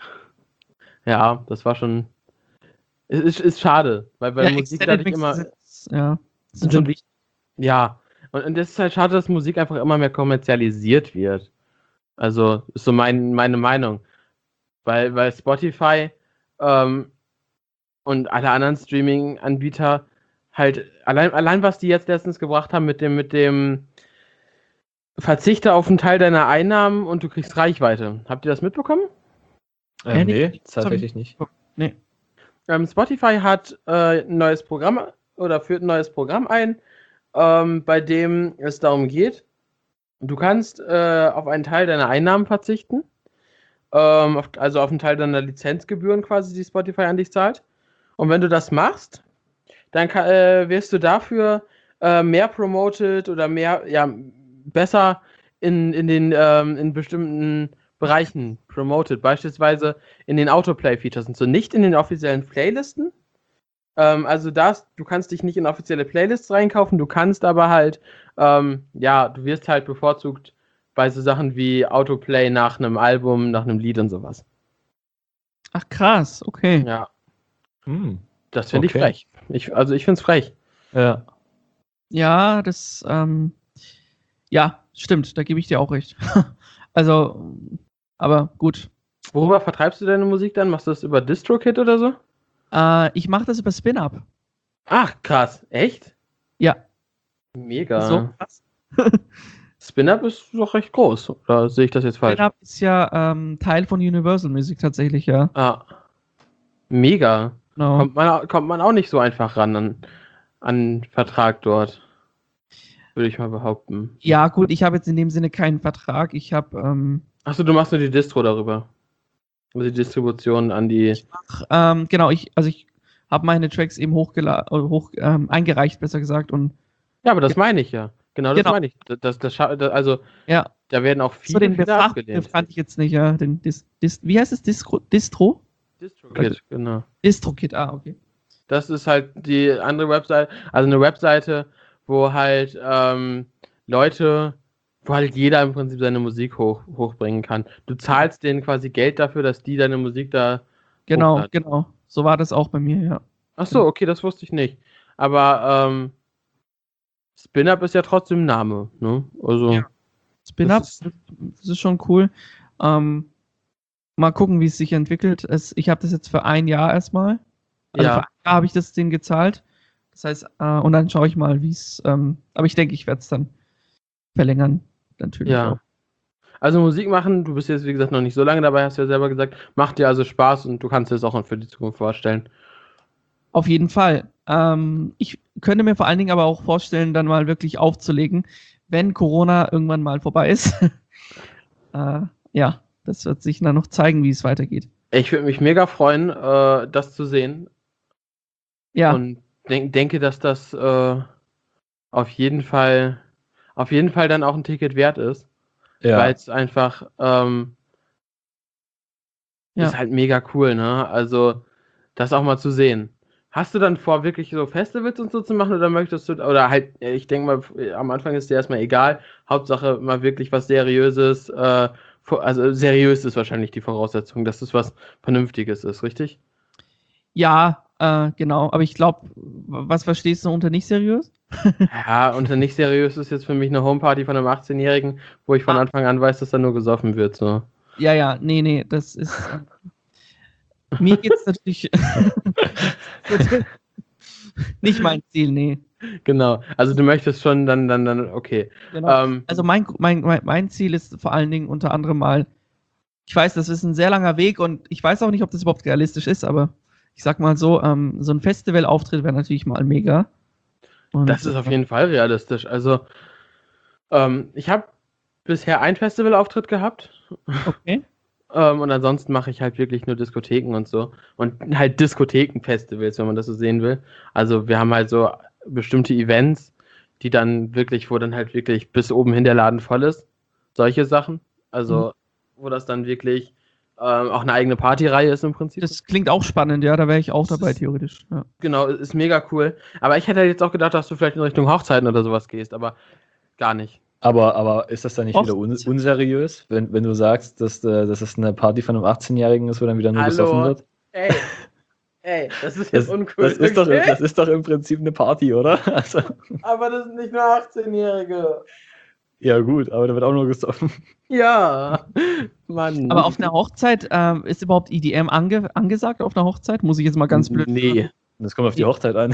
Ja, das war schon, es ist, ist schade, weil bei Ja, Musik Extended dadurch immer, Mixe sind, ja, sind sind schon wichtig. ja, und, und das ist halt schade, dass Musik einfach immer mehr kommerzialisiert wird. Also, ist so mein, meine Meinung. Weil, weil Spotify ähm, und alle anderen Streaming-Anbieter halt, allein, allein was die jetzt letztens gebracht haben mit dem, mit dem Verzichte auf einen Teil deiner Einnahmen und du kriegst Reichweite. Habt ihr das mitbekommen? Ähm, Ja, nee, nee, tatsächlich nicht. Nee. Ähm, Spotify hat äh, ein neues Programm oder führt ein neues Programm ein, ähm, bei dem es darum geht, du kannst äh, auf einen Teil deiner Einnahmen verzichten, ähm, auf, also auf einen Teil deiner Lizenzgebühren quasi, die Spotify an dich zahlt. Und wenn du das machst, dann ka- äh, wirst du dafür äh, mehr promoted oder mehr, ja, besser in, in den ähm, in bestimmten Bereichen promoted. Beispielsweise in den Autoplay-Features und so. Nicht in den offiziellen Playlisten. Ähm, also das, du kannst dich nicht in offizielle Playlists reinkaufen, du kannst aber halt, ähm, ja, du wirst halt bevorzugt bei so Sachen wie Autoplay nach einem Album, nach einem Lied und sowas. Ach krass, okay. Ja, Hm. das finde Okay. ich frech. Ich, also ich finde es frech. Ja. Ja, das, ähm, ja, stimmt, da gebe ich dir auch recht. Also, aber gut. Worüber vertreibst du deine Musik dann? Machst du das über DistroKid oder so? Äh, ich mache das über Spin-Up. Ach, krass. Echt? Ja. Mega. So krass. Spin-Up ist doch recht groß. Oder sehe ich das jetzt falsch? Spin-Up ist ja ähm, Teil von Universal Music tatsächlich, ja. Ah. Mega. Genau. Kommt man, kommt man auch nicht so einfach ran an, an Vertrag dort. Würde ich mal behaupten. Ja, gut, ich habe jetzt in dem Sinne keinen Vertrag. Ich habe, ähm, Achso, du machst nur die Distro darüber. Also die Distribution an die. ach, ähm, genau, ich, also ich habe meine Tracks eben hochgela hoch, ähm, eingereicht, besser gesagt. Und Ja, aber das meine ich ja. Genau, das Genau. meine ich. Das, das, das, scha- das, also, ja, da werden auch so viele, den viele Fachbegriff abgelehnt. kannte ich jetzt nicht, ja. Den Dis, Dis, wie heißt es? Distro? Distro? DistroKid, genau. DistroKid, ah, okay. Das ist halt die andere Webseite, also eine Webseite, wo halt ähm, Leute, wo halt jeder im Prinzip seine Musik hoch, hochbringen kann. Du zahlst denen quasi Geld dafür, dass die deine Musik da. Genau, hochladen. genau. So war das auch bei mir, ja. Ach so, okay, das wusste ich nicht. Aber ähm, Spin-Up ist ja trotzdem ein Name, ne? Also Ja. Spin-Up, Das das, das ist schon cool. Ähm, mal gucken, wie es sich entwickelt. Es, ich habe das jetzt für ein Jahr erstmal. Also Ja. für ein Jahr habe ich das denen gezahlt. Das heißt, äh, und dann schaue ich mal, wie es. Ähm, aber ich denke, ich werde es dann verlängern. Natürlich Ja. auch. Also Musik machen, du bist jetzt wie gesagt noch nicht so lange dabei, hast du ja selber gesagt, macht dir also Spaß und du kannst dir das auch für die Zukunft vorstellen. Auf jeden Fall. Ähm, ich könnte mir vor allen Dingen aber auch vorstellen, dann mal wirklich aufzulegen, wenn Corona irgendwann mal vorbei ist. äh, ja, das wird sich dann noch zeigen, wie es weitergeht. Ich würde mich mega freuen, äh, das zu sehen. Ja, Und denk, denke, dass das äh, auf jeden Fall auf jeden Fall dann auch ein Ticket wert ist. Ja. Weil es einfach ähm, Ja. ist halt mega cool, ne? Also das auch mal zu sehen. Hast du dann vor, wirklich so Festivals und so zu machen oder möchtest du, oder halt, ich denke mal, am Anfang ist dir erstmal egal, Hauptsache mal wirklich was Seriöses, äh, vor- also seriös ist wahrscheinlich die Voraussetzung, dass es was Vernünftiges ist, richtig? ja, äh, genau. Aber ich glaube, was verstehst du unter nicht seriös? Ja, und nicht seriös ist jetzt für mich eine Homeparty von einem achtzehnjährigen, wo ich von Ah. Anfang an weiß, dass da nur gesoffen wird, so. Ja, ja, nee, nee, das ist. Äh, mir geht's natürlich nicht mein Ziel, nee. Genau, also du möchtest schon dann, dann, dann, okay. Genau. Ähm, Also mein, mein, mein, mein Ziel ist vor allen Dingen unter anderem mal, ich weiß, das ist ein sehr langer Weg und ich weiß auch nicht, ob das überhaupt realistisch ist, aber ich sag mal so, ähm, so ein Festivalauftritt wäre natürlich mal mega. Und, Das ist auf jeden Fall realistisch. Also, ähm, ich habe bisher einen Festivalauftritt gehabt. Okay. Ähm, und ansonsten mache ich halt wirklich nur Diskotheken und so. Und halt Diskothekenfestivals, wenn man das so sehen will. Also, wir haben halt so bestimmte Events, die dann wirklich, wo dann halt wirklich bis oben hin der Laden voll ist. Solche Sachen. Also, wo das dann wirklich ähm, auch eine eigene Partyreihe ist im Prinzip. Das klingt auch spannend, ja, da wäre ich auch Das dabei, ist- theoretisch. Ja. Genau, ist mega cool. Aber ich hätte jetzt auch gedacht, dass du vielleicht in Richtung Hochzeiten oder sowas gehst, aber gar nicht. Aber, aber ist das dann nicht Och. wieder un unseriös, wenn, wenn du sagst, dass, äh, dass es eine Party von einem achtzehnjährigen ist, wo dann wieder nur Hallo? gesoffen wird? Ey, ey, das ist Das, jetzt uncool. das, ist doch, okay? das ist doch im Prinzip eine Party, oder? Also, Aber das sind nicht nur achtzehnjährige. ja gut, aber da wird auch nur gesoffen. Ja, Mann. Aber auf einer Hochzeit, ähm, ist überhaupt E D M ange angesagt auf einer Hochzeit? Muss ich jetzt mal ganz blöd Nee. Das kommt auf die Hochzeit an.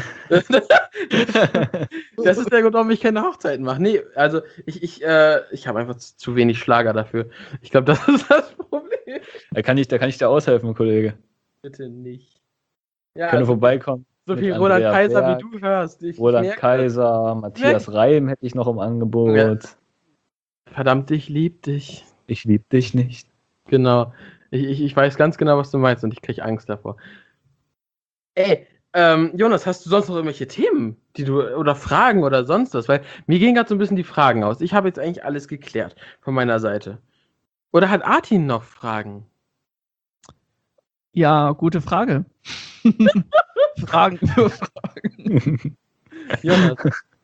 Das ist der Grund, warum ich keine Hochzeiten mache. Nee, also ich, ich, äh, ich habe einfach zu, zu wenig Schlager dafür. Ich glaube, das ist das Problem. Da kann ich, da kann ich dir aushelfen, Kollege. Bitte nicht. Ja, Können also, vorbeikommen. so mit viel Roland Andrea Kaiser, Berg, wie du hörst. Ich, ich Roland merke Kaiser, Matthias Reim hätte ich noch im Angebot. Ja. das. Verdammt, ich lieb dich. Ich lieb dich nicht. Genau. Ich, ich, ich weiß ganz genau, was du meinst und ich kriege Angst davor. Ey, Ähm, Jonas, hast du sonst noch irgendwelche Themen, die du oder Fragen oder sonst was? Weil mir gehen gerade so ein bisschen die Fragen aus. Ich habe jetzt eigentlich alles geklärt von meiner Seite. Oder hat Artin noch Fragen? Ja, gute Frage. Fragen für Fragen. Jonas.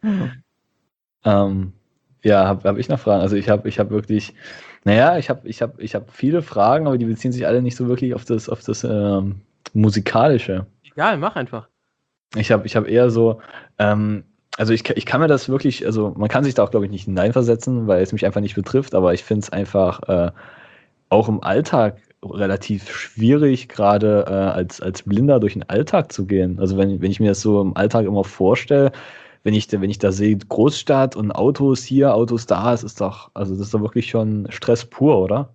ähm, ja, habe hab ich noch Fragen? Also ich habe ich hab wirklich, naja, ich habe ich hab, ich hab viele Fragen, aber die beziehen sich alle nicht so wirklich auf das, auf das ähm, Musikalische. Egal, mach einfach. Ich habe ich hab eher so, ähm, also ich, ich kann mir das wirklich, also man kann sich da auch, glaube ich, nicht hineinversetzen, weil es mich einfach nicht betrifft, aber ich finde es einfach äh, auch im Alltag relativ schwierig, gerade äh, als, als Blinder durch den Alltag zu gehen. Also wenn, wenn ich mir das so im Alltag immer vorstelle, wenn ich, wenn ich da sehe, Großstadt und Autos hier, Autos da, es ist doch, also das ist doch wirklich schon Stress pur, oder?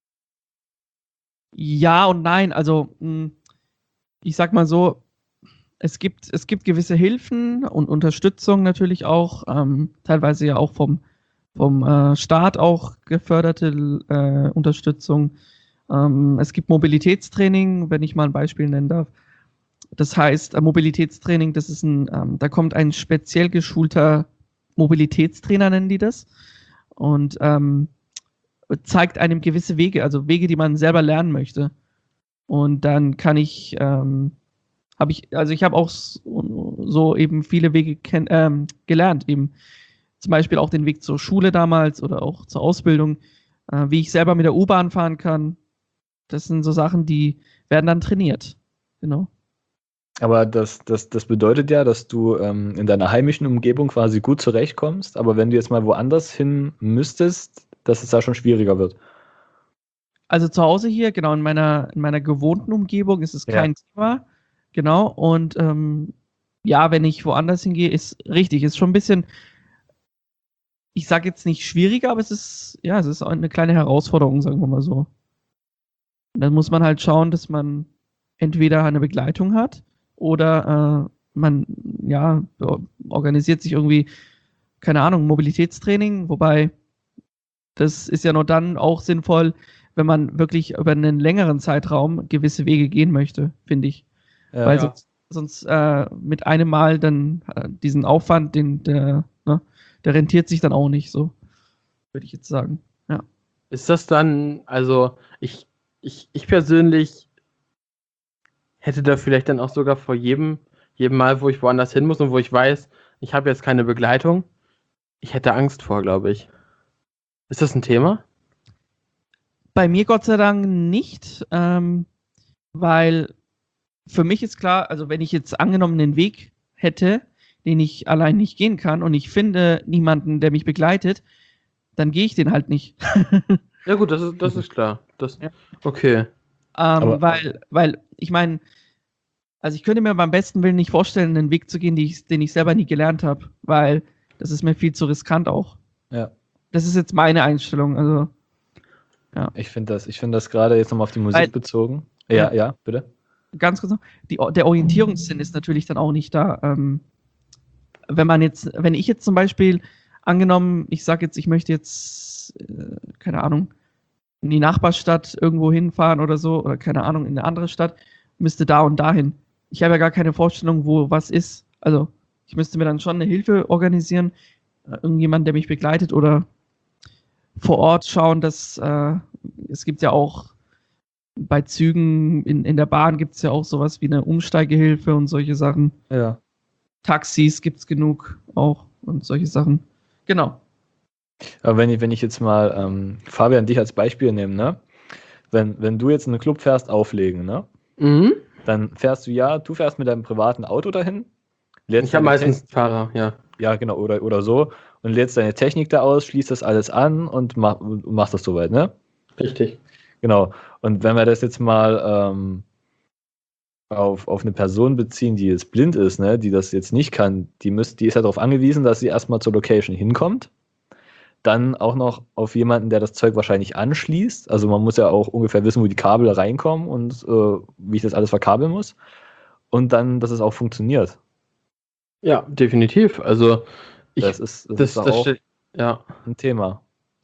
Ja und nein. Also, mh, ich sag mal so, es gibt, es gibt gewisse Hilfen und Unterstützung natürlich auch, ähm, teilweise ja auch vom, vom äh, Staat auch geförderte äh, Unterstützung. Ähm, es gibt Mobilitätstraining, wenn ich mal ein Beispiel nennen darf. Das heißt, äh, Mobilitätstraining, das ist ein, ähm, da kommt ein speziell geschulter Mobilitätstrainer, nennen die das, und ähm, zeigt einem gewisse Wege, also Wege, die man selber lernen möchte. Und dann kann ich, ähm, habe ich, also ich habe auch so, so eben viele Wege kenn, ähm, gelernt, eben zum Beispiel auch den Weg zur Schule damals oder auch zur Ausbildung, äh, wie ich selber mit der U-Bahn fahren kann. Das sind so Sachen, die werden dann trainiert. Genau. Aber das, das, das bedeutet ja, dass du ähm, in deiner heimischen Umgebung quasi gut zurechtkommst, aber wenn du jetzt mal woanders hin müsstest, dass es da schon schwieriger wird. Also zu Hause hier, genau, in meiner, in meiner gewohnten Umgebung ist es Ja. kein Thema. Genau. Und ähm, ja, wenn ich woanders hingehe, ist richtig, ist schon ein bisschen, ich sage jetzt nicht schwieriger, aber es ist, ja, es ist auch eine kleine Herausforderung, sagen wir mal so. Und dann muss man halt schauen, dass man entweder eine Begleitung hat oder äh, man, ja, organisiert sich irgendwie, keine Ahnung, Mobilitätstraining, wobei das ist ja nur dann auch sinnvoll, wenn man wirklich über einen längeren Zeitraum gewisse Wege gehen möchte, finde ich. Ja. Weil Ja. sonst, sonst äh, mit einem Mal dann äh, diesen Aufwand, den, der, ne, der rentiert sich dann auch nicht, so würde ich jetzt sagen. Ja. Ist das dann, also ich, ich, ich persönlich hätte da vielleicht dann auch sogar vor jedem, jedem Mal, wo ich woanders hin muss und wo ich weiß, ich habe jetzt keine Begleitung, ich hätte Angst vor, glaube ich. Ist das ein Thema? Bei mir Gott sei Dank nicht, ähm, weil für mich ist klar, also wenn ich jetzt angenommen einen Weg hätte, den ich allein nicht gehen kann und ich finde niemanden, der mich begleitet, dann gehe ich den halt nicht. Ja gut, das ist, das ist klar. Das, Ja. Okay. Ähm, Aber- weil, weil, ich meine, also ich könnte mir beim besten Willen nicht vorstellen, einen Weg zu gehen, die ich, den ich selber nie gelernt habe, weil das ist mir viel zu riskant auch. Ja. Das ist jetzt meine Einstellung, also Ich finde das, ich finde das gerade jetzt nochmal auf die Musik Weil- bezogen. Ja, ja, bitte. ganz kurz noch, die, der Orientierungssinn ist natürlich dann auch nicht da. Ähm, wenn man jetzt, wenn ich jetzt zum Beispiel, angenommen, ich sage jetzt, ich möchte jetzt, äh, keine Ahnung, in die Nachbarstadt irgendwo hinfahren oder so, oder keine Ahnung, in eine andere Stadt, müsste da und dahin. Ich habe ja gar keine Vorstellung, wo was ist. Also, ich müsste mir dann schon eine Hilfe organisieren, äh, irgendjemand, der mich begleitet oder vor Ort schauen, dass äh, es gibt ja auch bei Zügen, in, in der Bahn gibt es ja auch sowas wie eine Umsteigehilfe und solche Sachen. Ja. Taxis gibt es genug auch und solche Sachen. Genau. Aber wenn ich, wenn ich jetzt mal ähm, Fabian dich als Beispiel nehme, ne? Wenn, wenn du jetzt in einen Club fährst, auflegen, ne? Mhm. Dann fährst du ja, du fährst mit deinem privaten Auto dahin. lädst Ich habe deine meistens Technik- Fahrer, ja. Ja, genau, oder, oder so. Und lädst deine Technik da aus, schließt das alles an und mach, und machst das soweit, ne? Richtig. Genau. Und wenn wir das jetzt mal ähm, auf, auf eine Person beziehen, die jetzt blind ist, ne, die das jetzt nicht kann, die, müsst, die ist ja darauf angewiesen, dass sie erstmal zur Location hinkommt. Dann auch noch auf jemanden, der das Zeug wahrscheinlich anschließt. Also man muss ja auch ungefähr wissen, wo die Kabel reinkommen und äh, wie ich das alles verkabeln muss. Und dann, dass es auch funktioniert. Ja, definitiv. Also ich, das ist, das das, ist doch das auch stell- ja. ein Thema.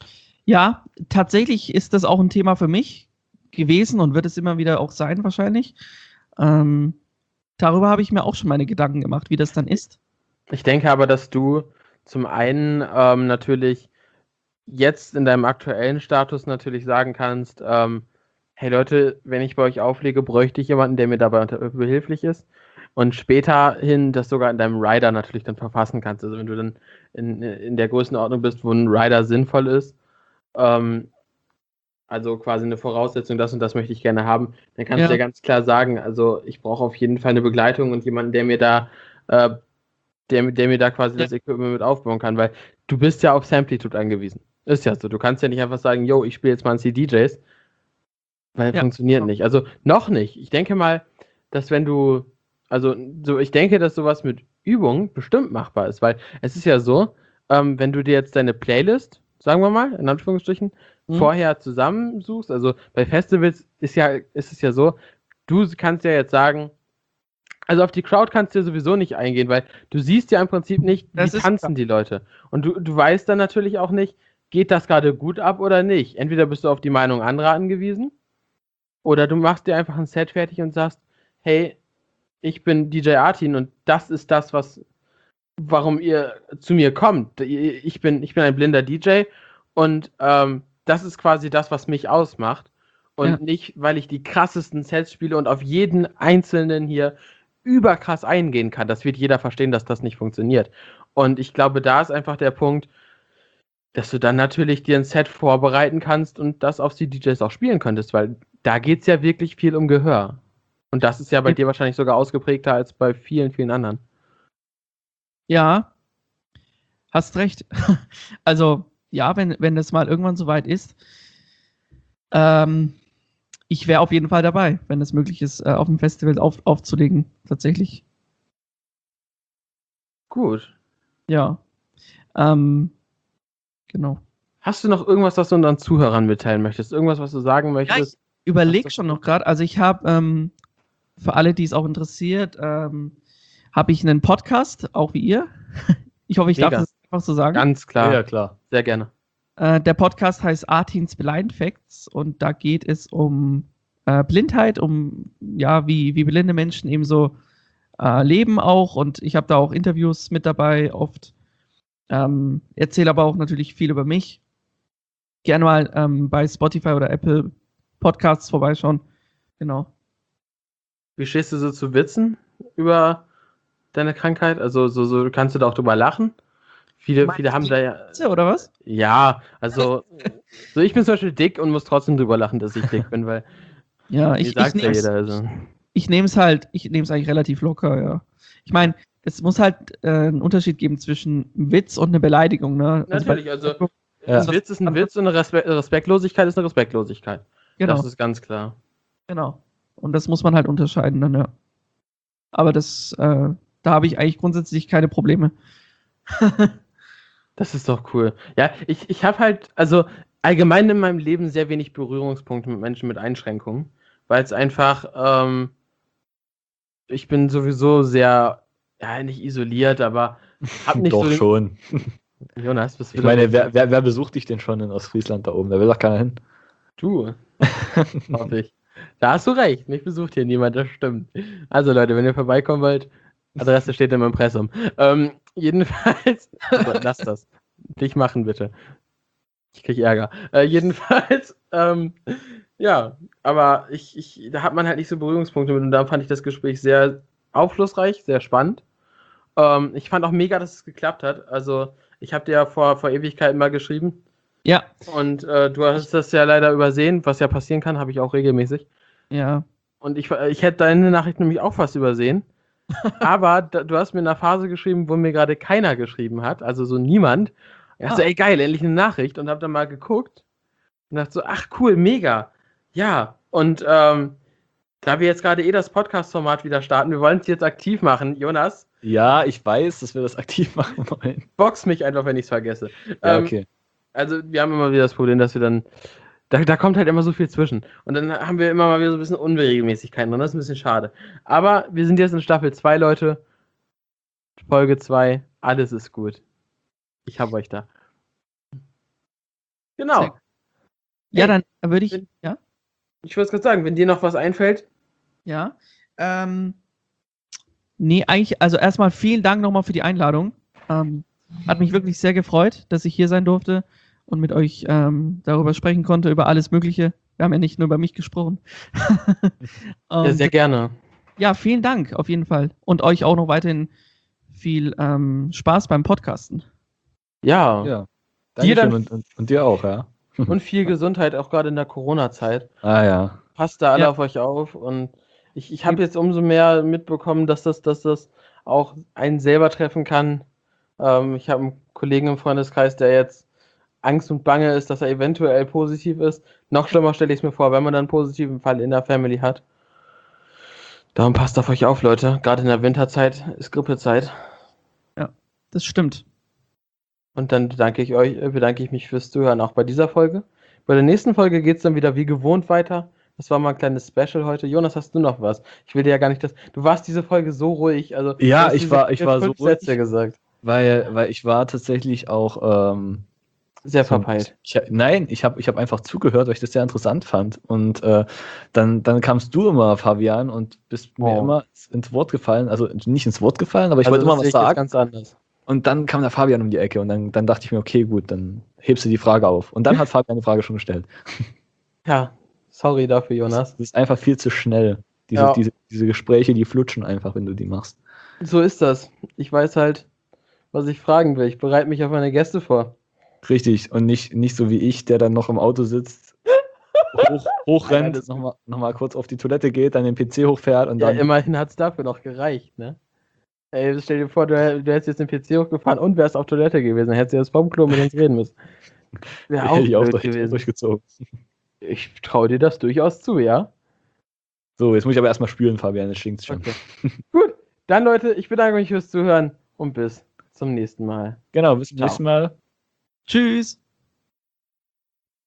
Ja, tatsächlich ist das auch ein Thema für mich gewesen und wird es immer wieder auch sein wahrscheinlich. Ähm, darüber habe ich mir auch schon meine Gedanken gemacht, wie das dann ist. Ich denke aber, dass du zum einen ähm, natürlich jetzt in deinem aktuellen Status natürlich sagen kannst, ähm, hey Leute, wenn ich bei euch auflege, bräuchte ich jemanden, der mir dabei unter- behilflich ist. Und später hin das sogar in deinem Rider natürlich dann verfassen kannst. Also wenn du dann in, in der Größenordnung bist, wo ein Rider sinnvoll ist, ähm, also quasi eine Voraussetzung, das und das möchte ich gerne haben, dann kannst Ja. du ja ganz klar sagen, also ich brauche auf jeden Fall eine Begleitung und jemanden, der mir da, äh, der, der mir da quasi Ja. das Equipment mit aufbauen kann, weil du bist ja auf Samplitude angewiesen. Ist ja so. Du kannst ja nicht einfach sagen, yo, ich spiele jetzt mal ein C D Js, weil Ja. funktioniert nicht. Also noch nicht. Ich denke mal, dass wenn du, also so, ich denke, dass sowas mit Übung bestimmt machbar ist, weil es ist ja so, ähm, wenn du dir jetzt deine Playlist, sagen wir mal, in Anführungsstrichen, Mhm. vorher zusammensuchst, also bei Festivals ist ja, ist es ja so, du kannst ja jetzt sagen, also auf die Crowd kannst du ja sowieso nicht eingehen, weil du siehst ja im Prinzip nicht, wie Das ist tanzen klar. die Leute. Und du, du weißt dann natürlich auch nicht, geht das gerade gut ab oder nicht. Entweder bist du auf die Meinung anderer angewiesen, oder du machst dir einfach ein Set fertig und sagst, hey, ich bin D J Artin und das ist das, was, warum ihr zu mir kommt. Ich bin, ich bin ein blinder D J und ähm, das ist quasi das, was mich ausmacht. Und Ja. nicht, weil ich die krassesten Sets spiele und auf jeden einzelnen hier überkrass eingehen kann. Das wird jeder verstehen, dass das nicht funktioniert. Und ich glaube, da ist einfach der Punkt, dass du dann natürlich dir ein Set vorbereiten kannst und das auf die D Js auch spielen könntest, weil da geht es ja wirklich viel um Gehör. Und das ist ja bei Ja. dir wahrscheinlich sogar ausgeprägter als bei vielen, vielen anderen. Ja, hast recht. Also, ja, wenn, wenn das mal irgendwann soweit ist, ähm, ich wäre auf jeden Fall dabei, wenn es möglich ist, äh, auf dem Festival auf, aufzulegen, tatsächlich. Gut. Ja. Ähm, genau. Hast du noch irgendwas, was du unseren Zuhörern mitteilen möchtest? Irgendwas, was du sagen Ja, ich möchtest? überlege Was- schon noch gerade. Also ich habe, ähm, für alle, die es auch interessiert, ähm, habe ich einen Podcast, auch wie ihr. Ich hoffe, ich Mega. darf das einfach so sagen. Ganz klar. Ja, klar. Sehr gerne. Äh, der Podcast heißt Artins Blind Facts und da geht es um äh, Blindheit, um ja, wie, wie blinde Menschen eben so äh, leben auch, und ich habe da auch Interviews mit dabei oft. Ähm, erzähle aber auch natürlich viel über mich. Gerne mal ähm, bei Spotify oder Apple Podcasts vorbeischauen. Genau. Wie stehst du so zu Witzen über deine Krankheit? Also so, so kannst du da auch drüber lachen? Viele, Meinst viele haben du da ja. Witze, oder was? Ja, also so ich bin zum Beispiel dick und muss trotzdem drüber lachen, dass ich dick bin, weil Ja, mir ich, ich sagt ja nehme jeder. Also. ich nehme es halt, ich nehme es eigentlich relativ locker, ja. Ich meine, es muss halt äh, einen Unterschied geben zwischen einem Witz und einer Beleidigung, ne? Natürlich, also Ja. ein Witz ist ein Witz und eine Respe Respektlosigkeit ist eine Respektlosigkeit. Genau, Das ist ganz klar. genau. Und das muss man halt unterscheiden dann, ja. Aber das, äh, da habe ich eigentlich grundsätzlich keine Probleme. Das ist doch cool. Ja, ich, ich habe halt, also allgemein in meinem Leben sehr wenig Berührungspunkte mit Menschen mit Einschränkungen, weil es einfach, ähm, ich bin sowieso sehr, ja, nicht isoliert, aber hab nicht Doch so den, schon. Jonas, bist du Ich wieder meine, so- wer, wer, wer besucht dich denn schon in Ostfriesland da oben? Da will doch keiner hin. Du, hoffe ich. Da hast du recht, mich besucht hier niemand, das stimmt. Also Leute, wenn ihr vorbeikommen wollt, Adresse steht im Impressum. Ähm, jedenfalls, oh Gott, lass das. Dich machen bitte. Ich krieg Ärger. Äh, jedenfalls, ähm, ja, aber ich, ich, da hat man halt nicht so Berührungspunkte mit und da fand ich das Gespräch sehr aufschlussreich, sehr spannend. Ähm, ich fand auch mega, dass es geklappt hat. Also, ich habe dir ja vor, vor Ewigkeiten mal geschrieben. Ja, Und äh, du hast das ja leider übersehen, was ja passieren kann, habe ich auch regelmäßig. ja. Und ich, ich hätte deine Nachricht nämlich auch fast übersehen. Aber da, du hast mir in einer Phase geschrieben, wo mir gerade keiner geschrieben hat, also so niemand. Ich dachte, Ah. ey geil, endlich eine Nachricht und habe dann mal geguckt und dachte so, ach cool, mega. Ja, und ähm, da wir jetzt gerade eh das Podcast-Format wieder starten, wir wollen es jetzt aktiv machen, Jonas, Ja, ich weiß, dass wir das aktiv machen wollen. box mich einfach, wenn ich es vergesse. Ja, Ähm, okay. Also wir haben immer wieder das Problem, dass wir dann, da, da kommt halt immer so viel zwischen. Und dann haben wir immer mal wieder so ein bisschen Unregelmäßigkeiten drin, das ist ein bisschen schade. Aber wir sind jetzt in Staffel zwei, Leute. Folge zwei, alles ist gut. Ich hab euch da. Sehr Genau. gut. Ja, Ey, dann würde ich, wenn- ja, Ich wollte gerade sagen, wenn dir noch was einfällt, ja. Ähm, Nee, eigentlich, also erstmal vielen Dank nochmal für die Einladung. Ähm, hat mich wirklich sehr gefreut, dass ich hier sein durfte und mit euch ähm, darüber sprechen konnte, über alles Mögliche. Wir haben ja nicht nur über mich gesprochen. Ja, sehr gerne. Ja, vielen Dank auf jeden Fall. Und euch auch noch weiterhin viel ähm, Spaß beim Podcasten. Ja. Ja. Dir dann- Dankeschön und, und, und dir auch, ja. Und viel Gesundheit, auch gerade in der Corona-Zeit. Ah ja. Passt da alle Ja. auf euch auf. Und ich, ich habe jetzt umso mehr mitbekommen, dass das, dass das auch einen selber treffen kann. Ähm, ich habe einen Kollegen im Freundeskreis, der jetzt Angst und Bange ist, dass er eventuell positiv ist. Noch schlimmer stelle ich es mir vor, wenn man dann einen positiven Fall in der Family hat. Darum passt auf euch auf, Leute. Gerade in der Winterzeit ist Grippezeit. Das stimmt. Und dann bedanke ich euch, äh, bedanke ich mich fürs Zuhören auch bei dieser Folge. Bei der nächsten Folge geht es dann wieder wie gewohnt weiter. Das war mal ein kleines Special heute. Jonas, hast du noch was? Ich will dir ja gar nicht das. Du warst diese Folge so ruhig. Also Ja, du hast ich diese war- ich Folge war so fünf ruhig. Sätze gesagt. Weil, weil ich war tatsächlich auch. Ähm, Sehr so- verpeilt. Ich, nein, ich habe ich hab einfach zugehört, weil ich das sehr interessant fand. Und äh, dann, dann kamst du immer, Fabian, und bist mir Oh. immer ins Wort gefallen. Also nicht ins Wort gefallen, aber ich Also wollte immer das was sehe ich jetzt sagen. ganz anders. Und dann kam der Fabian um die Ecke und dann, dann dachte ich mir, okay, gut, dann hebst du die Frage auf. Und dann hat Fabian die Frage schon gestellt. Ja, sorry dafür, Jonas. Das ist einfach viel zu schnell. Diese, Ja. diese, diese Gespräche, die flutschen einfach, wenn du die machst. So ist das. Ich weiß halt, was ich fragen will. Ich bereite mich auf meine Gäste vor. Richtig. Und nicht, nicht so wie ich, der dann noch im Auto sitzt, hoch, hochrennt, Alles gut. nochmal noch mal kurz auf die Toilette geht, dann den P C hochfährt und Ja, dann. immerhin hat es dafür noch gereicht, ne? Ey, stell dir vor, du, du hättest jetzt den P C hochgefahren und wärst auf Toilette gewesen. Dann hättest du jetzt vom Klo mit uns reden müssen. Wäre auch hätte ich auch blöd durch, gewesen. durchgezogen. Ich traue dir das durchaus zu, ja? So, jetzt muss ich aber erstmal spülen, Fabian, das stinkt schon. Okay. Gut, dann Leute, ich bedanke mich fürs Zuhören und bis zum nächsten Mal. Genau, bis zum Ciao. nächsten Mal. Tschüss.